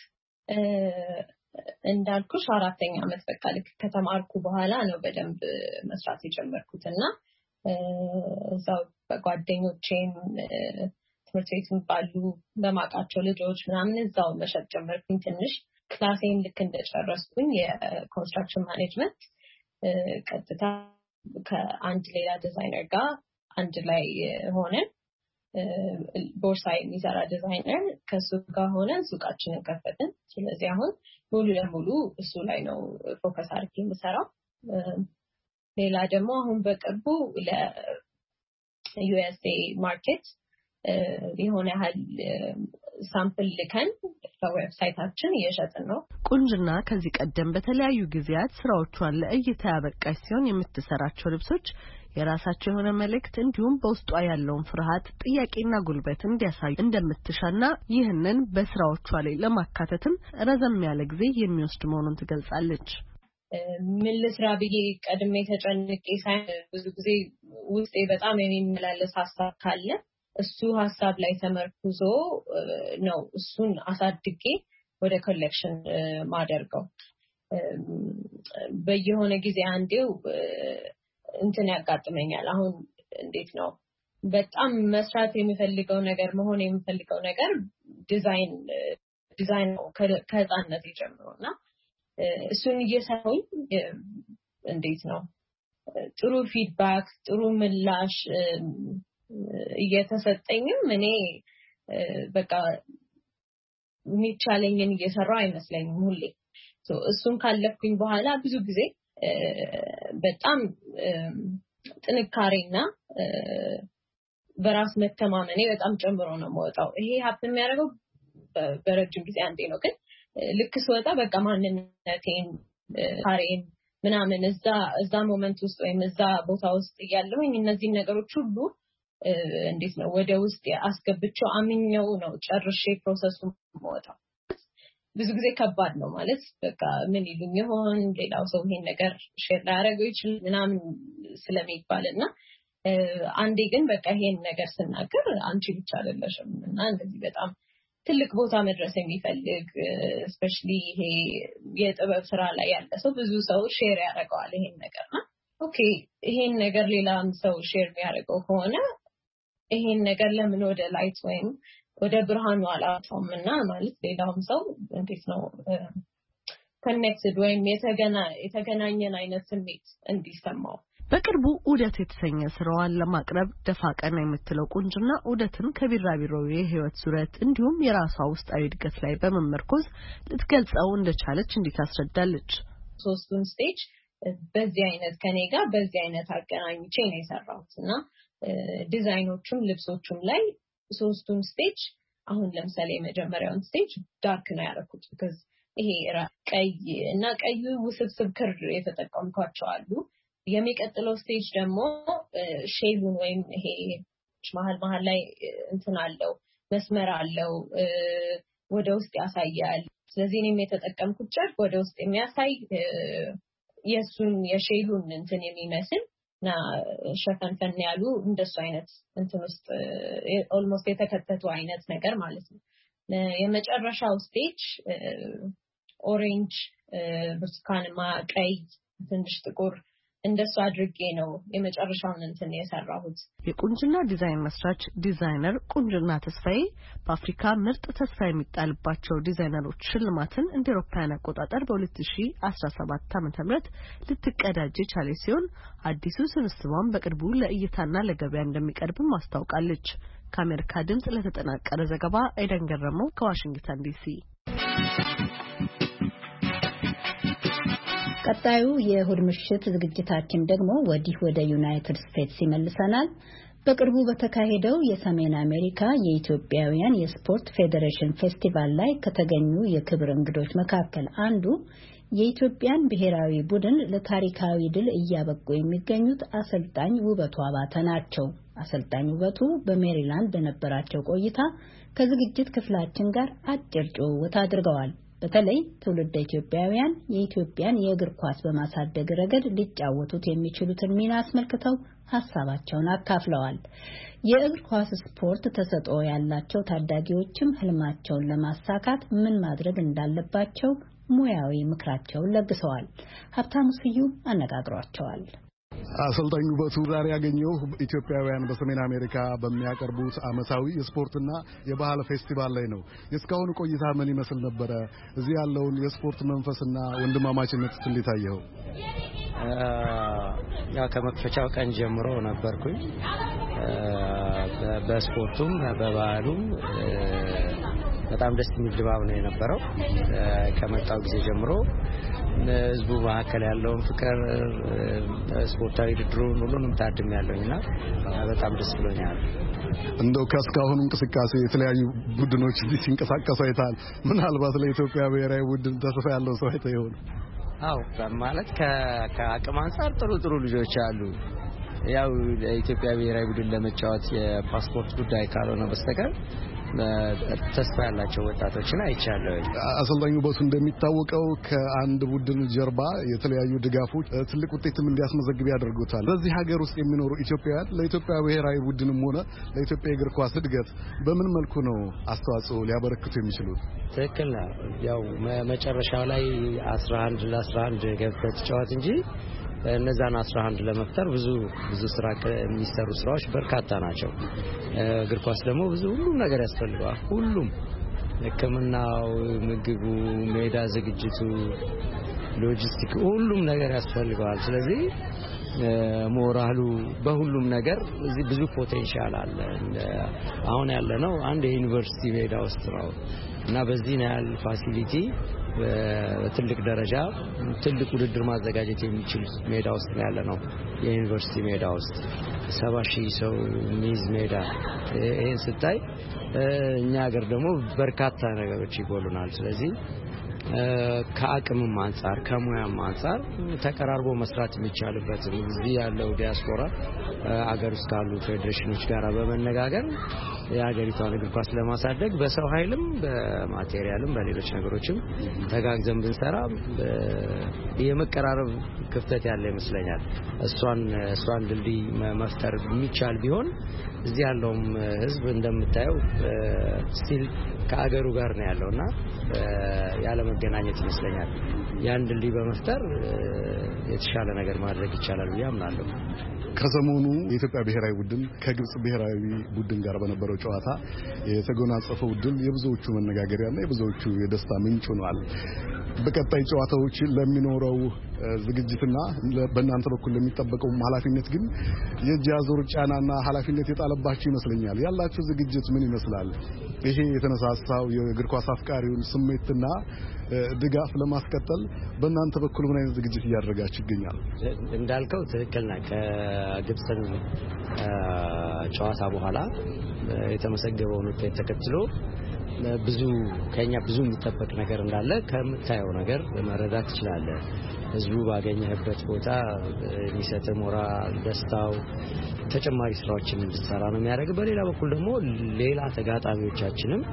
እንዳልኩሽ አራተኛ ዓመት በቃ ልክ ከተማርኩ በኋላ ነው በደንብ መስራት የጀመርኩትና እዛው በጓደኞቼም ትምህርት ቤትም ባሉ በማቃቸው ልጆች ምናምን እዛው መሸጥ ጀመርኩኝ። ትንሽ ክላሴን ልክ እንደጨረስኩኝ የኮንስትራክሽን ማኔጅመንት ቀጥታ ከአንድ ሌላ ዲዛይነር ጋር አንድ ላይ ሆነን ቦርሳ የሚሰራ ዲዛይነር ከሱ ጋር ሆነን ሱቃችንን ከፈትን። ስለዚህ አሁን ሙሉ ለሙሉ እሱ ላይ ነው ፎከስ አድርጌ የምሰራው። ሌላ ደግሞ አሁን በቅርቡ ለዩኤስኤ ማርኬት የሆነ ያህል ሳምፕል ልከን በዌብሳይታችን እየሸጥን ነው። ቁንጅና ከዚህ ቀደም በተለያዩ ጊዜያት ስራዎቿን ለእይታ ያበቃች ሲሆን የምትሰራቸው ልብሶች የራሳቸው የሆነ መልእክት እንዲሁም በውስጧ ያለውን ፍርሃት፣ ጥያቄና ጉልበት እንዲያሳዩ እንደምትሻና ይህንን በስራዎቿ ላይ ለማካተትም ረዘም ያለ ጊዜ የሚወስድ መሆኑን ትገልጻለች። ምን ልስራ ብዬ ቀድሜ ተጨንቄ ሳይሆን ብዙ ጊዜ ውስጤ በጣም የሚመላለስ ሀሳብ ካለ እሱ ሀሳብ ላይ ተመርኩዞ ነው እሱን አሳድጌ ወደ ኮሌክሽን ማደርገው። በየሆነ ጊዜ አንዴው እንትን ያጋጥመኛል። አሁን እንዴት ነው በጣም መስራት የሚፈልገው ነገር መሆን የሚፈልገው ነገር ዲዛይን ዲዛይን ነው ከህፃንነት ጀምሮና እሱን እየሰራሁኝ እንዴት ነው ጥሩ ፊድባክ ጥሩ ምላሽ እየተሰጠኝም እኔ በቃ የሚቻለኝን እየሰራው አይመስለኝም ሁሌ ሶ እሱን ካለፍኩኝ በኋላ ብዙ ጊዜ በጣም ጥንካሬና በራስ መተማመኔ በጣም ጨምሮ ነው የምወጣው ይሄ ሀብት የሚያደርገው በረጅም ጊዜ አንዴ ነው ግን ልክ ስወጣ በቃ ማንነቴን ታሪን ምናምን እዛ እዛ ሞመንት ውስጥ ወይም እዛ ቦታ ውስጥ ያለውኝ እነዚህ ነገሮች ሁሉ እንዴት ነው ወደ ውስጥ አስገብቼው አምኜው ነው ጨርሼ ፕሮሰሱን የምወጣው ብዙ ጊዜ ከባድ ነው ማለት በቃ ምን ይሉኝ ይሆን ሌላው ሰው ይሄን ነገር ሼር ላደርገው ይችላል ምናምን ስለሚባልና አንዴ ግን በቃ ይሄን ነገር ስናገር አንቺ ብቻ አይደለሽም እና እንደዚህ በጣም ትልቅ ቦታ መድረስ የሚፈልግ ስፔሻሊ ይሄ የጥበብ ስራ ላይ ያለ ሰው ብዙ ሰው ሼር ያደርገዋል ይሄን ነገርና ኦኬ ይሄን ነገር ሌላም ሰው ሼር የሚያደርገው ከሆነ ይሄን ነገር ለምን ወደ ላይት ወይም ወደ ብርሃኑ አላጣውምና ማለት ሌላውም ሰው እንዴት ነው ኮኔክትድ ወይም የተገና የተገናኘን አይነት ስሜት እንዲሰማው በቅርቡ ኡደት የተሰኘ ስራዋን ለማቅረብ ደፋ ቀና የምትለው ቁንጅና ኡደትን ከቢራቢሮ የህይወት ዙረት እንዲሁም የራሷ ውስጣዊ እድገት ላይ በመመርኮዝ ልትገልጸው እንደቻለች እንዲህ ታስረዳለች ሶስቱን ስቴጅ በዚህ አይነት ከኔ ጋር በዚህ አይነት አገናኝቼ ነው የሰራሁትና ዲዛይኖቹም ልብሶቹም ላይ ሶስቱን ስቴጅ አሁን ለምሳሌ የመጀመሪያውን ስቴጅ ዳርክ ነው ያደረኩት because ይሄ ቀይ እና ቀዩ ውስብስብ ክር የተጠቀምኳቸው አሉ የሚቀጥለው ስቴጅ ደግሞ ሼሉን ወይም ይሄ መሃል መሃል ላይ እንትን አለው መስመር አለው ወደ ውስጥ ያሳያል ስለዚህ እኔም የተጠቀምኩት ጨርቅ ወደ ውስጥ የሚያሳይ የሱን የሼሉን እንትን የሚመስል ና ሸፈንፈን ያሉ እንደሱ አይነት እንትን ውስጥ ኦልሞስት የተከተቱ አይነት ነገር ማለት ነው የመጨረሻው ስቴጅ ኦሬንጅ ብርቱካንማ ቀይ ትንሽ ጥቁር እንደሱ አድርጌ ነው የመጨረሻውን እንትን የሰራሁት የቁንጅና ዲዛይን መስራች ዲዛይነር ቁንጅና ተስፋዬ በአፍሪካ ምርጥ ተስፋ የሚጣልባቸው ዲዛይነሮች ሽልማትን እንደ አውሮፓውያን አቆጣጠር በ2017 ዓ.ም ልትቀዳጅ ቻለች ሲሆን አዲሱ ስብስቧን በቅርቡ ለእይታና ለገበያ እንደሚቀርብም ማስታወቃለች ከአሜሪካ ድምጽ ለተጠናቀረ ዘገባ አይደን ገረመው ከዋሽንግተን ዲሲ ቀጣዩ የእሁድ ምሽት ዝግጅታችን ደግሞ ወዲህ ወደ ዩናይትድ ስቴትስ ይመልሰናል። በቅርቡ በተካሄደው የሰሜን አሜሪካ የኢትዮጵያውያን የስፖርት ፌዴሬሽን ፌስቲቫል ላይ ከተገኙ የክብር እንግዶች መካከል አንዱ የኢትዮጵያን ብሔራዊ ቡድን ለታሪካዊ ድል እያበቁ የሚገኙት አሰልጣኝ ውበቱ አባተ ናቸው። አሰልጣኝ ውበቱ በሜሪላንድ በነበራቸው ቆይታ ከዝግጅት ክፍላችን ጋር አጭር ጭውውት አድርገዋል። በተለይ ትውልደ ኢትዮጵያውያን የኢትዮጵያን የእግር ኳስ በማሳደግ ረገድ ሊጫወቱት የሚችሉትን ሚና አስመልክተው ሐሳባቸውን አካፍለዋል። የእግር ኳስ ስፖርት ተሰጥኦ ያላቸው ታዳጊዎችም ህልማቸውን ለማሳካት ምን ማድረግ እንዳለባቸው ሙያዊ ምክራቸውን ለግሰዋል። ሀብታሙ ስዩም አነጋግሯቸዋል። አሰልጣኝ ውበቱ ዛሬ ያገኘው ኢትዮጵያውያን በሰሜን አሜሪካ በሚያቀርቡት ዓመታዊ የስፖርትና የባህል ፌስቲቫል ላይ ነው። የስካሁን ቆይታ ምን ይመስል ነበረ? እዚህ ያለውን የስፖርት መንፈስና ወንድማማችነት እንዴት አየኸው? ያው ከመክፈቻው ቀን ጀምሮ ነበርኩኝ። በስፖርቱም በባህሉም በጣም ደስ የሚል ድባብ ነው የነበረው። ከመጣው ጊዜ ጀምሮ ህዝቡ መካከል ያለውን ፍቅር ስፖርታዊ ድድሩን ሁሉንም ታድም ያለውና በጣም ደስ ብሎኛል። እንደው ከስካሁኑ እንቅስቃሴ የተለያዩ ቡድኖች እዚህ ሲንቀሳቀሱ አይታል። ምናልባት ለኢትዮጵያ ብሔራዊ ቡድን ተስፋ ያለው ሰው አይተህ ይሆን? አዎ ማለት ከአቅም አንፃር ጥሩ ጥሩ ልጆች አሉ። ያው ለኢትዮጵያ ብሔራዊ ቡድን ለመጫወት የፓስፖርት ጉዳይ ካልሆነ በስተቀር ተስፋ ያላቸው ወጣቶችን አይቻለሁ። አሰልጣኙ ውበቱ እንደሚታወቀው ከአንድ ቡድን ጀርባ የተለያዩ ድጋፎች ትልቅ ውጤትም እንዲያስመዘግብ ያደርጉታል። በዚህ ሀገር ውስጥ የሚኖሩ ኢትዮጵያውያን ለኢትዮጵያ ብሔራዊ ቡድንም ሆነ ለኢትዮጵያ እግር ኳስ እድገት በምን መልኩ ነው አስተዋጽኦ ሊያበረክቱ የሚችሉት? ትክክል ነው። ያው መጨረሻው ላይ አስራ አንድ ለአስራ አንድ ገብተህ ተጫወት እንጂ እነዛን አስራ አንድ ለመፍጠር ብዙ ብዙ ስራ የሚሰሩ ስራዎች በርካታ ናቸው። እግር ኳስ ደግሞ ብዙ ሁሉም ነገር ያስፈልገዋል። ሁሉም ሕክምናው፣ ምግቡ፣ ሜዳ ዝግጅቱ፣ ሎጂስቲክ ሁሉም ነገር ያስፈልገዋል። ስለዚህ ሞራሉ በሁሉም ነገር እዚህ ብዙ ፖቴንሻል አለ። አሁን ያለነው አንድ የዩኒቨርሲቲ ሜዳ ውስጥ ነው እና በዚህ ነው ያለ ፋሲሊቲ በትልቅ ደረጃ ትልቅ ውድድር ማዘጋጀት የሚችል ሜዳ ውስጥ ነው ያለነው። የዩኒቨርሲቲ ሜዳ ውስጥ ሰባ ሺህ ሰው ሚዝ ሜዳ ይሄን ስታይ እኛ ሀገር ደግሞ በርካታ ነገሮች ይጎሉናል። ስለዚህ ከአቅምም አንፃር ከሙያም አንፃር ተቀራርቦ መስራት የሚቻልበት እዚህ ያለው ዲያስፖራ አገር ውስጥ ካሉ ፌዴሬሽኖች ጋር በመነጋገር የሀገሪቷን እግር ኳስ ለማሳደግ በሰው ኃይልም በማቴሪያልም በሌሎች ነገሮችም ተጋግዘን ብንሰራ የመቀራረብ ክፍተት ያለ ይመስለኛል። እሷን እሷን ድልድይ መፍጠር የሚቻል ቢሆን እዚህ ያለውም ህዝብ እንደምታየው ስቲል ከአገሩ ጋር ነው ያለውና ያለ መገናኘት ይመስለኛል ያን ድልድይ በመፍጠር የተሻለ ነገር ማድረግ ይቻላል ብዬ አምናለሁ። ከሰሞኑ የኢትዮጵያ ብሔራዊ ቡድን ከግብጽ ብሔራዊ ቡድን ጋር በነበረው ጨዋታ የተጎናጸፈው ድል የብዙዎቹ መነጋገሪያና የብዙዎቹ የደስታ ምንጭ ሆኗል። በቀጣይ ጨዋታዎች ለሚኖረው ዝግጅትና በእናንተ በኩል ለሚጠበቀው ኃላፊነት ግን የእጅ አዙር ጫናና ኃላፊነት የጣለባችሁ ይመስለኛል። ያላችሁ ዝግጅት ምን ይመስላል? ይሄ የተነሳሳው የእግር ኳስ አፍቃሪውን ስሜትና ድጋፍ ለማስቀጠል በእናንተ በኩል ምን አይነት ዝግጅት እያደረጋችሁ ይገኛል? እንዳልከው ትክክል ነህ። ከግብጽ ጨዋታ በኋላ የተመሰገበውን ውጤት ተከትሎ ብዙ ከኛ ብዙ የሚጠበቅ ነገር እንዳለ ከምታየው ነገር መረዳት ትችላለህ። ህዝቡ ባገኘህበት ቦታ የሚሰጥህ ሞራል፣ ደስታው ተጨማሪ ስራዎችን እንድትሰራ ነው የሚያደርግ። በሌላ በኩል ደግሞ ሌላ ተጋጣሚዎቻችንም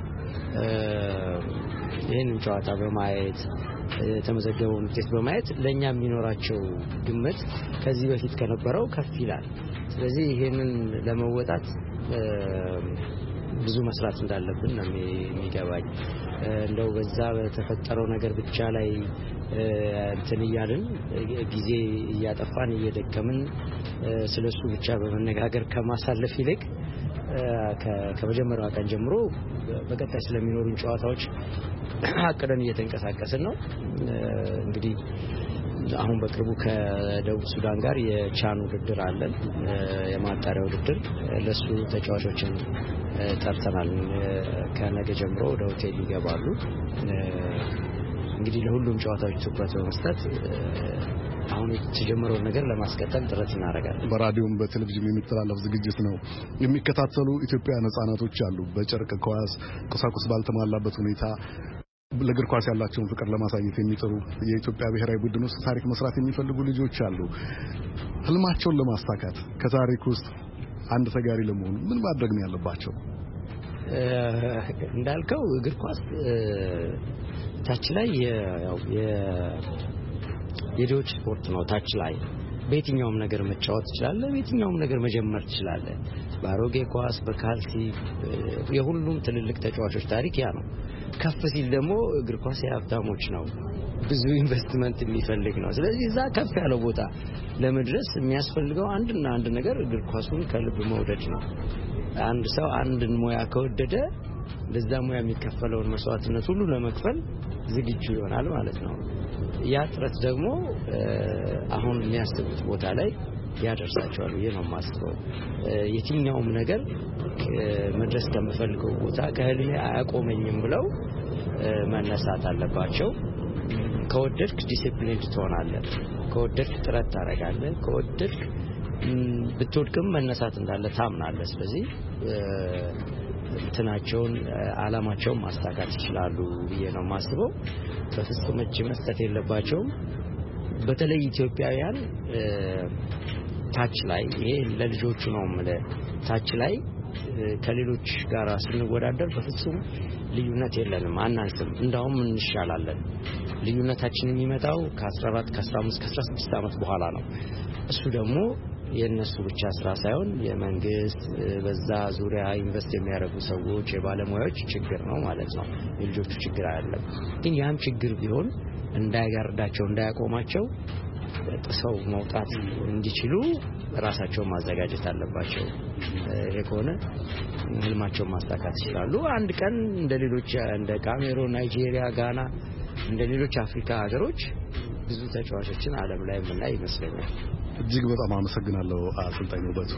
ይህንን ጨዋታ በማየት የተመዘገበውን ውጤት በማየት ለኛ የሚኖራቸው ግምት ከዚህ በፊት ከነበረው ከፍ ይላል። ስለዚህ ይሄንን ለመወጣት ብዙ መስራት እንዳለብን ነው የሚገባኝ። እንደው በዛ በተፈጠረው ነገር ብቻ ላይ እንትን እያልን ጊዜ እያጠፋን እየደከምን ስለሱ ብቻ በመነጋገር ከማሳለፍ ይልቅ ከመጀመሪያው ቀን ጀምሮ በቀጣይ ስለሚኖሩን ጨዋታዎች አቅደን እየተንቀሳቀስን ነው። እንግዲህ አሁን በቅርቡ ከደቡብ ሱዳን ጋር የቻን ውድድር አለን፣ የማጣሪያ ውድድር። ለሱ ተጫዋቾችን ጠርተናል። ከነገ ጀምሮ ወደ ሆቴል ይገባሉ። እንግዲህ ለሁሉም ጨዋታዎች ትኩረት በመስጠት አሁን የተጀመረው ነገር ለማስቀጠል ጥረት እናደርጋለን። በራዲዮም በቴሌቪዥን የሚተላለፍ ዝግጅት ነው። የሚከታተሉ ኢትዮጵያውያን ሕጻናቶች አሉ። በጨርቅ ኳስ ቁሳቁስ ባልተሟላበት ሁኔታ ለእግር ኳስ ያላቸውን ፍቅር ለማሳየት የሚጥሩ የኢትዮጵያ ብሔራዊ ቡድን ውስጥ ታሪክ መስራት የሚፈልጉ ልጆች አሉ። ህልማቸውን ለማሳካት ከታሪክ ውስጥ አንድ ተጋሪ ለመሆን ምን ማድረግ ነው ያለባቸው? እንዳልከው እግር ኳስ ታች ላይ ያው የልጆች ስፖርት ነው። ታች ላይ በየትኛውም ነገር መጫወት ትችላለህ፣ በየትኛውም ነገር መጀመር ትችላለህ። ባሮጌ ኳስ፣ በካልሲ የሁሉም ትልልቅ ተጫዋቾች ታሪክ ያ ነው። ከፍ ሲል ደግሞ እግር ኳስ የሀብታሞች ነው፣ ብዙ ኢንቨስትመንት የሚፈልግ ነው። ስለዚህ እዛ ከፍ ያለው ቦታ ለመድረስ የሚያስፈልገው አንድና አንድ ነገር እግር ኳሱን ከልብ መውደድ ነው። አንድ ሰው አንድን ሙያ ከወደደ ለዛ ሙያ የሚከፈለውን መስዋዕትነት ሁሉ ለመክፈል ዝግጁ ይሆናል ማለት ነው። ያ ጥረት ደግሞ አሁን የሚያስቡት ቦታ ላይ ያደርሳቸዋል ብዬ ነው የማስበው። የትኛውም ነገር መድረስ ከምፈልገው ቦታ ከህልሜ አያቆመኝም ብለው መነሳት አለባቸው። ከወደድክ ዲሲፕሊን ትሆናለህ፣ ከወደድክ ጥረት ታደርጋለህ፣ ከወደድክ ብትወድቅም መነሳት እንዳለ ታምናለህ። ስለዚህ እንትናቸውን አላማቸውን ማስተካከል ይችላሉ ብዬ ነው የማስበው። በፍጹም እጅ መስጠት የለባቸውም። በተለይ ኢትዮጵያውያን ታች ላይ ይሄ ለልጆቹ ነው ማለት ታች ላይ ከሌሎች ጋር ስንወዳደር በፍጹም ልዩነት የለንም፣ አናንስም፣ እንዳውም እንሻላለን። ልዩነታችን የሚመጣው ከ14 ከ15 ከ16 ዓመት በኋላ ነው። እሱ ደግሞ የነሱ ብቻ ስራ ሳይሆን የመንግስት በዛ ዙሪያ ኢንቨስት የሚያደርጉ ሰዎች የባለሙያዎች ችግር ነው ማለት ነው። የልጆቹ ችግር አይደለም። ግን ያም ችግር ቢሆን እንዳይጋርዳቸው እንዳያቆማቸው ጥሰው መውጣት እንዲችሉ ራሳቸውን ማዘጋጀት አለባቸው። ይሄ ከሆነ ህልማቸውን ማሳካት ይችላሉ። አንድ ቀን እንደ ሌሎች እንደ ካሜሩን፣ ናይጄሪያ፣ ጋና እንደ ሌሎች አፍሪካ ሀገሮች ብዙ ተጫዋቾችን ዓለም ላይ ምናይ ይመስለኛል። እጅግ በጣም አመሰግናለሁ አሰልጣኝ ውበቱ።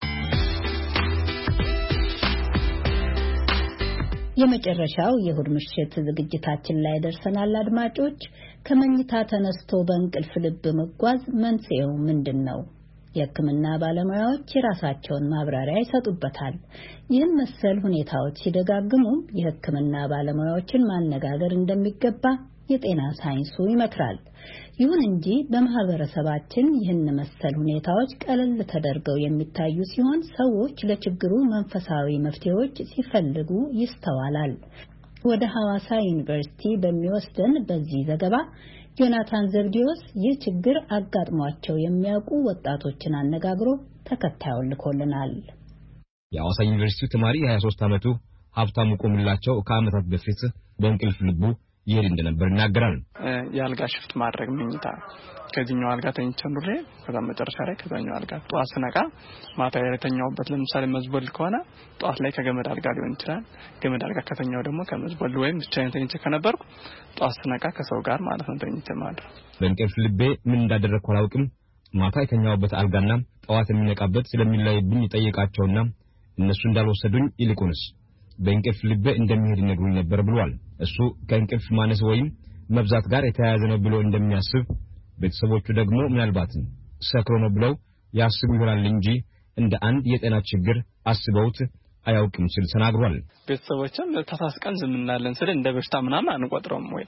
የመጨረሻው የእሁድ ምሽት ዝግጅታችን ላይ ደርሰናል። አድማጮች፣ ከመኝታ ተነስቶ በእንቅልፍ ልብ መጓዝ መንስኤው ምንድነው? የሕክምና ባለሙያዎች የራሳቸውን ማብራሪያ ይሰጡበታል። ይህን መሰል ሁኔታዎች ሲደጋግሙ የሕክምና ባለሙያዎችን ማነጋገር እንደሚገባ የጤና ሳይንሱ ይመክራል። ይሁን እንጂ በማህበረሰባችን ይህን መሰል ሁኔታዎች ቀለል ተደርገው የሚታዩ ሲሆን ሰዎች ለችግሩ መንፈሳዊ መፍትሄዎች ሲፈልጉ ይስተዋላል። ወደ ሐዋሳ ዩኒቨርሲቲ በሚወስደን በዚህ ዘገባ ጆናታን ዘብዲዮስ ይህ ችግር አጋጥሟቸው የሚያውቁ ወጣቶችን አነጋግሮ ተከታዩን ልኮልናል። የሐዋሳ ዩኒቨርሲቲ ተማሪ የ23 ዓመቱ ሀብታሙ ቆምላቸው ከዓመታት በፊት በእንቅልፍ ልቡ ይሄድ እንደነበር ይናገራል። የአልጋ ሽፍት ማድረግ ምኝታ ከዚህኛው አልጋ ተኝቼ ኑሬ ከዛ መጨረሻ ላይ ከዛኛው አልጋ ጧት ስነቃ ማታ የተኛውበት ለምሳሌ መዝቦል ከሆነ ጧት ላይ ከገመድ አልጋ ሊሆን ይችላል። ገመድ አልጋ ከተኛው ደግሞ ከመዝቦል ወይም ብቻዬን ተኝቼ ከነበርኩ ጧት ስነቃ ከሰው ጋር ማለት ነው ተኝቼ ማለት ነው። በእንቅልፍ ልቤ ምን እንዳደረኩ አላውቅም። ማታ የተኛውበት አልጋና ጧት የሚነቃበት ስለሚለይብኝ ጠይቃቸውና እነሱ እንዳልወሰዱኝ ይልቁንስ በእንቅልፍ ልቤ እንደሚሄድ ነግሩኝ ነበር ብሏል። እሱ ከእንቅልፍ ማነስ ወይም መብዛት ጋር የተያያዘ ነው ብሎ እንደሚያስብ ቤተሰቦቹ ደግሞ ምናልባት ሰክሮ ነው ብለው ያስቡ ይሆናል እንጂ እንደ አንድ የጤና ችግር አስበውት አያውቅም ሲል ተናግሯል። ቤተሰቦችም ተሳስቀን ዝም እናለን ስለ እንደ በሽታ ምናምን አንቆጥረውም ወይ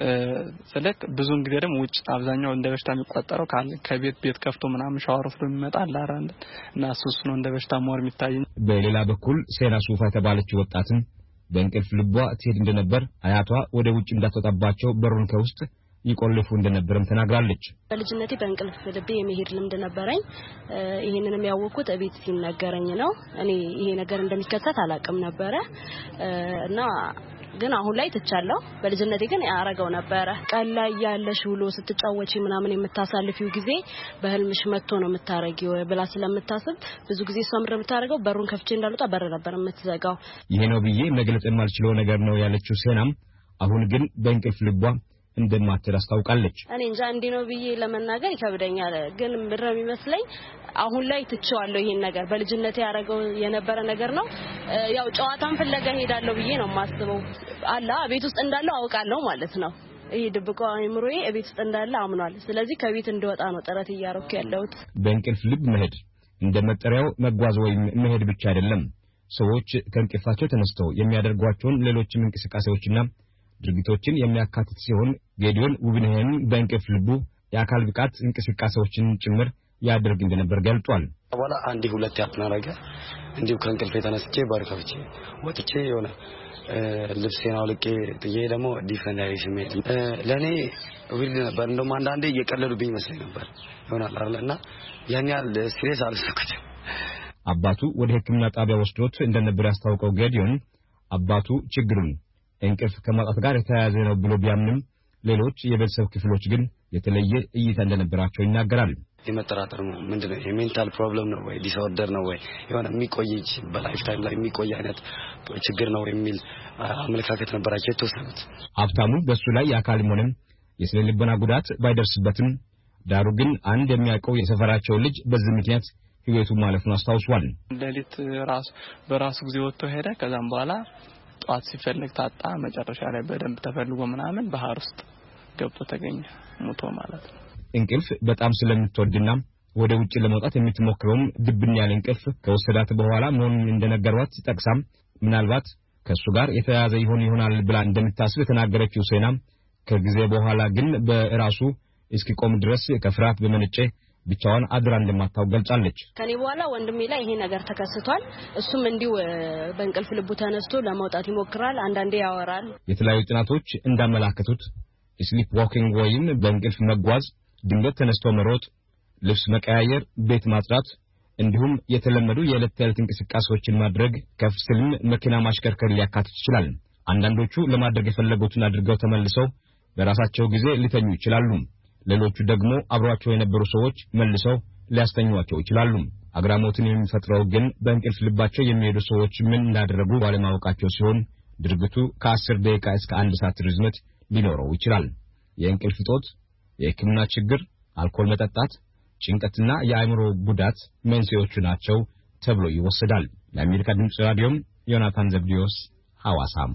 ስለክ ብዙን ጊዜ ደግሞ ውጭ አብዛኛው እንደ በሽታ የሚቆጠረው ከቤት ቤት ከፍቶ ምናምን ሻወር ወስዶ ይመጣል አራን እና እሱስ ነው እንደ በሽታ ሞር የሚታይ። በሌላ በኩል ሴና ሱፋ የተባለች ወጣትም በእንቅልፍ ልቧ ትሄድ እንደነበር አያቷ ወደ ውጭ እንዳትወጣባቸው በሩን ከውስጥ ይቆልፉ እንደነበርም ተናግራለች። በልጅነቴ በእንቅልፍ ልቤ የመሄድ ልምድ ነበረኝ። ይሄንንም ያወቅኩት እቤት ሲነገረኝ ነው። እኔ ይሄ ነገር እንደሚከሰት አላውቅም ነበረ እና ግን አሁን ላይ ተቻለው። በልጅነቴ ግን ያረጋው ነበረ። ቀን ላይ ያለሽ ውሎ ስትጫወቺ ምናምን የምታሳልፊው ጊዜ በህልምሽ መጥቶ ነው የምታረጊው ብላ ስለምታስብ ብዙ ጊዜ ሰምረ የምታረጋው በሩን ከፍቼ እንዳልወጣ በር ነበር የምትዘጋው። ይሄ ነው ብዬ መግለጽ የማልችለው ነገር ነው ያለችው ሴናም አሁን ግን በእንቅልፍ ልቧ እንደማትል አስታውቃለች። እኔ እንጃ እንዴ ነው ብዬ ለመናገር ይከብደኛል። ግን ምድረም ይመስለኝ አሁን ላይ ትቼዋለሁ። ይሄን ነገር በልጅነቴ ያረጋው የነበረ ነገር ነው። ያው ጨዋታን ፍለጋ ሄዳለሁ ብዬ ነው የማስበው። አላ ቤት ውስጥ እንዳለው አውቃለሁ ማለት ነው። ይሄ ድብቆ አይምሮዬ ቤት ውስጥ እንዳለ አምኗል። ስለዚህ ከቤት እንደወጣ ነው ጥረት እያረኩ ያለሁት። በእንቅልፍ ልብ መሄድ እንደመጠሪያው መጓዝ ወይም መሄድ ብቻ አይደለም። ሰዎች ከእንቅልፋቸው ተነስተው የሚያደርጓቸውን ሌሎችም እንቅስቃሴዎችና ድርጊቶችን የሚያካትት ሲሆን ጌዲዮን ውብነህን በእንቅልፍ ልቡ የአካል ብቃት እንቅስቃሴዎችን ጭምር ያደርግ እንደነበር ገልጿል። በኋላ አንድ ሁለት ያጥናረገ እንዲሁ ከእንቅልፍ ተነስቼ በር ከፍቼ ወጥቼ የሆነ ልብሴን አውልቄ ጥዬ ደግሞ ዲፈንዳሪ ስሜት ለኔ ዊል ነበር። እንደውም አንዳንዴ እየቀለዱብኝ መስሎኝ ነበር ይሆናል አይደልና ያን ያህል ሲሪየስ አልሰከተም። አባቱ ወደ ሕክምና ጣቢያ ወስዶት እንደነበር ያስታውቀው ጌዲዮን አባቱ ችግሩን እንቅልፍ ከማጣት ጋር የተያያዘ ነው ብሎ ቢያምንም ሌሎች የቤተሰብ ክፍሎች ግን የተለየ እይታ እንደነበራቸው ይናገራል። የመጠራጠር ነው ምንድነው የሜንታል ፕሮብለም ነው ወይ ዲስኦርደር ነው ወይ የሆነ የሚቆይ በላይፍ ታይም ላይ የሚቆይ አይነት ችግር ነው የሚል አመለካከት ነበራቸው የተወሰኑት። ሀብታሙ በሱ ላይ የአካልም ሆነ የስነ ልቦና ጉዳት ባይደርስበትም ዳሩ ግን አንድ የሚያውቀው የሰፈራቸው ልጅ በዚህ ምክንያት ህይወቱ ማለፉን አስታውሷል። ሌሊት ራስ በራሱ ጊዜ ወጥቶ ሄደ። ከዛም በኋላ ጧት ሲፈልግ ታጣ። መጨረሻ ላይ በደንብ ተፈልጎ ምናምን ባህር ውስጥ ገብቶ ተገኘ ሞቶ ማለት ነው። እንቅልፍ በጣም ስለምትወድና ወደ ውጭ ለመውጣት የምትሞክረውም ድብን ያለ እንቅልፍ ከወሰዳት በኋላ መሆኑን እንደነገሯት ጠቅሳም ምናልባት ከሱ ጋር የተያያዘ ይሆን ይሆናል ብላ እንደምታስብ ተናገረችው። ሴና ከጊዜ በኋላ ግን በራሱ እስኪቆም ድረስ ከፍርሃት በመነጨ ብቻዋን አድራ እንደማታው ገልጻለች። ከኔ በኋላ ወንድሜ ላይ ይሄ ነገር ተከስቷል። እሱም እንዲው በእንቅልፍ ልቡ ተነስቶ ለማውጣት ይሞክራል። አንዳንዴ ያወራል። የተለያዩ ጥናቶች እንዳመላከቱት ስሊፕ ዋኪንግ ወይም በእንቅልፍ መጓዝ፣ ድንገት ተነስቶ መሮጥ፣ ልብስ መቀያየር፣ ቤት ማጽዳት እንዲሁም የተለመዱ የዕለት ተዕለት እንቅስቃሴዎችን ማድረግ ከፍስልም መኪና ማሽከርከር ሊያካትት ይችላል። አንዳንዶቹ ለማድረግ የፈለጉትን አድርገው ተመልሰው በራሳቸው ጊዜ ሊተኙ ይችላሉ። ሌሎቹ ደግሞ አብሯቸው የነበሩ ሰዎች መልሰው ሊያስተኙዋቸው ይችላሉ። አግራሞትን የሚፈጥረው ግን በእንቅልፍ ልባቸው የሚሄዱ ሰዎች ምን እንዳደረጉ ባለማወቃቸው ሲሆን ድርጊቱ ከአስር ደቂቃ እስከ አንድ ሰዓት ርዝመት ሊኖረው ይችላል። የእንቅልፍ እጦት፣ የሕክምና ችግር፣ አልኮል መጠጣት፣ ጭንቀትና የአእምሮ ጉዳት መንስኤዎቹ ናቸው ተብሎ ይወሰዳል። ለአሜሪካ ድምጽ ራዲዮም ዮናታን ዘብዲዮስ ሐዋሳም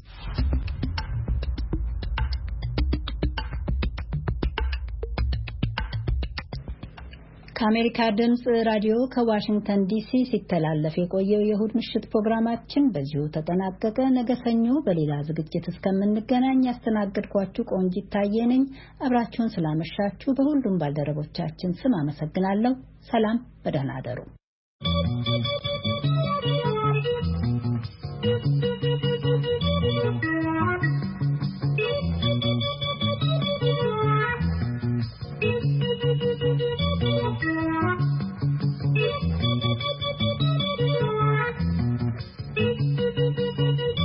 ከአሜሪካ ድምጽ ራዲዮ ከዋሽንግተን ዲሲ ሲተላለፍ የቆየው የእሁድ ምሽት ፕሮግራማችን በዚሁ ተጠናቀቀ። ነገ ሰኞ በሌላ ዝግጅት እስከምንገናኝ ያስተናግድኳችሁ ቆንጂት ታየ ነኝ። አብራችሁን ስላመሻችሁ በሁሉም ባልደረቦቻችን ስም አመሰግናለሁ። ሰላም፣ በደህና አደሩ።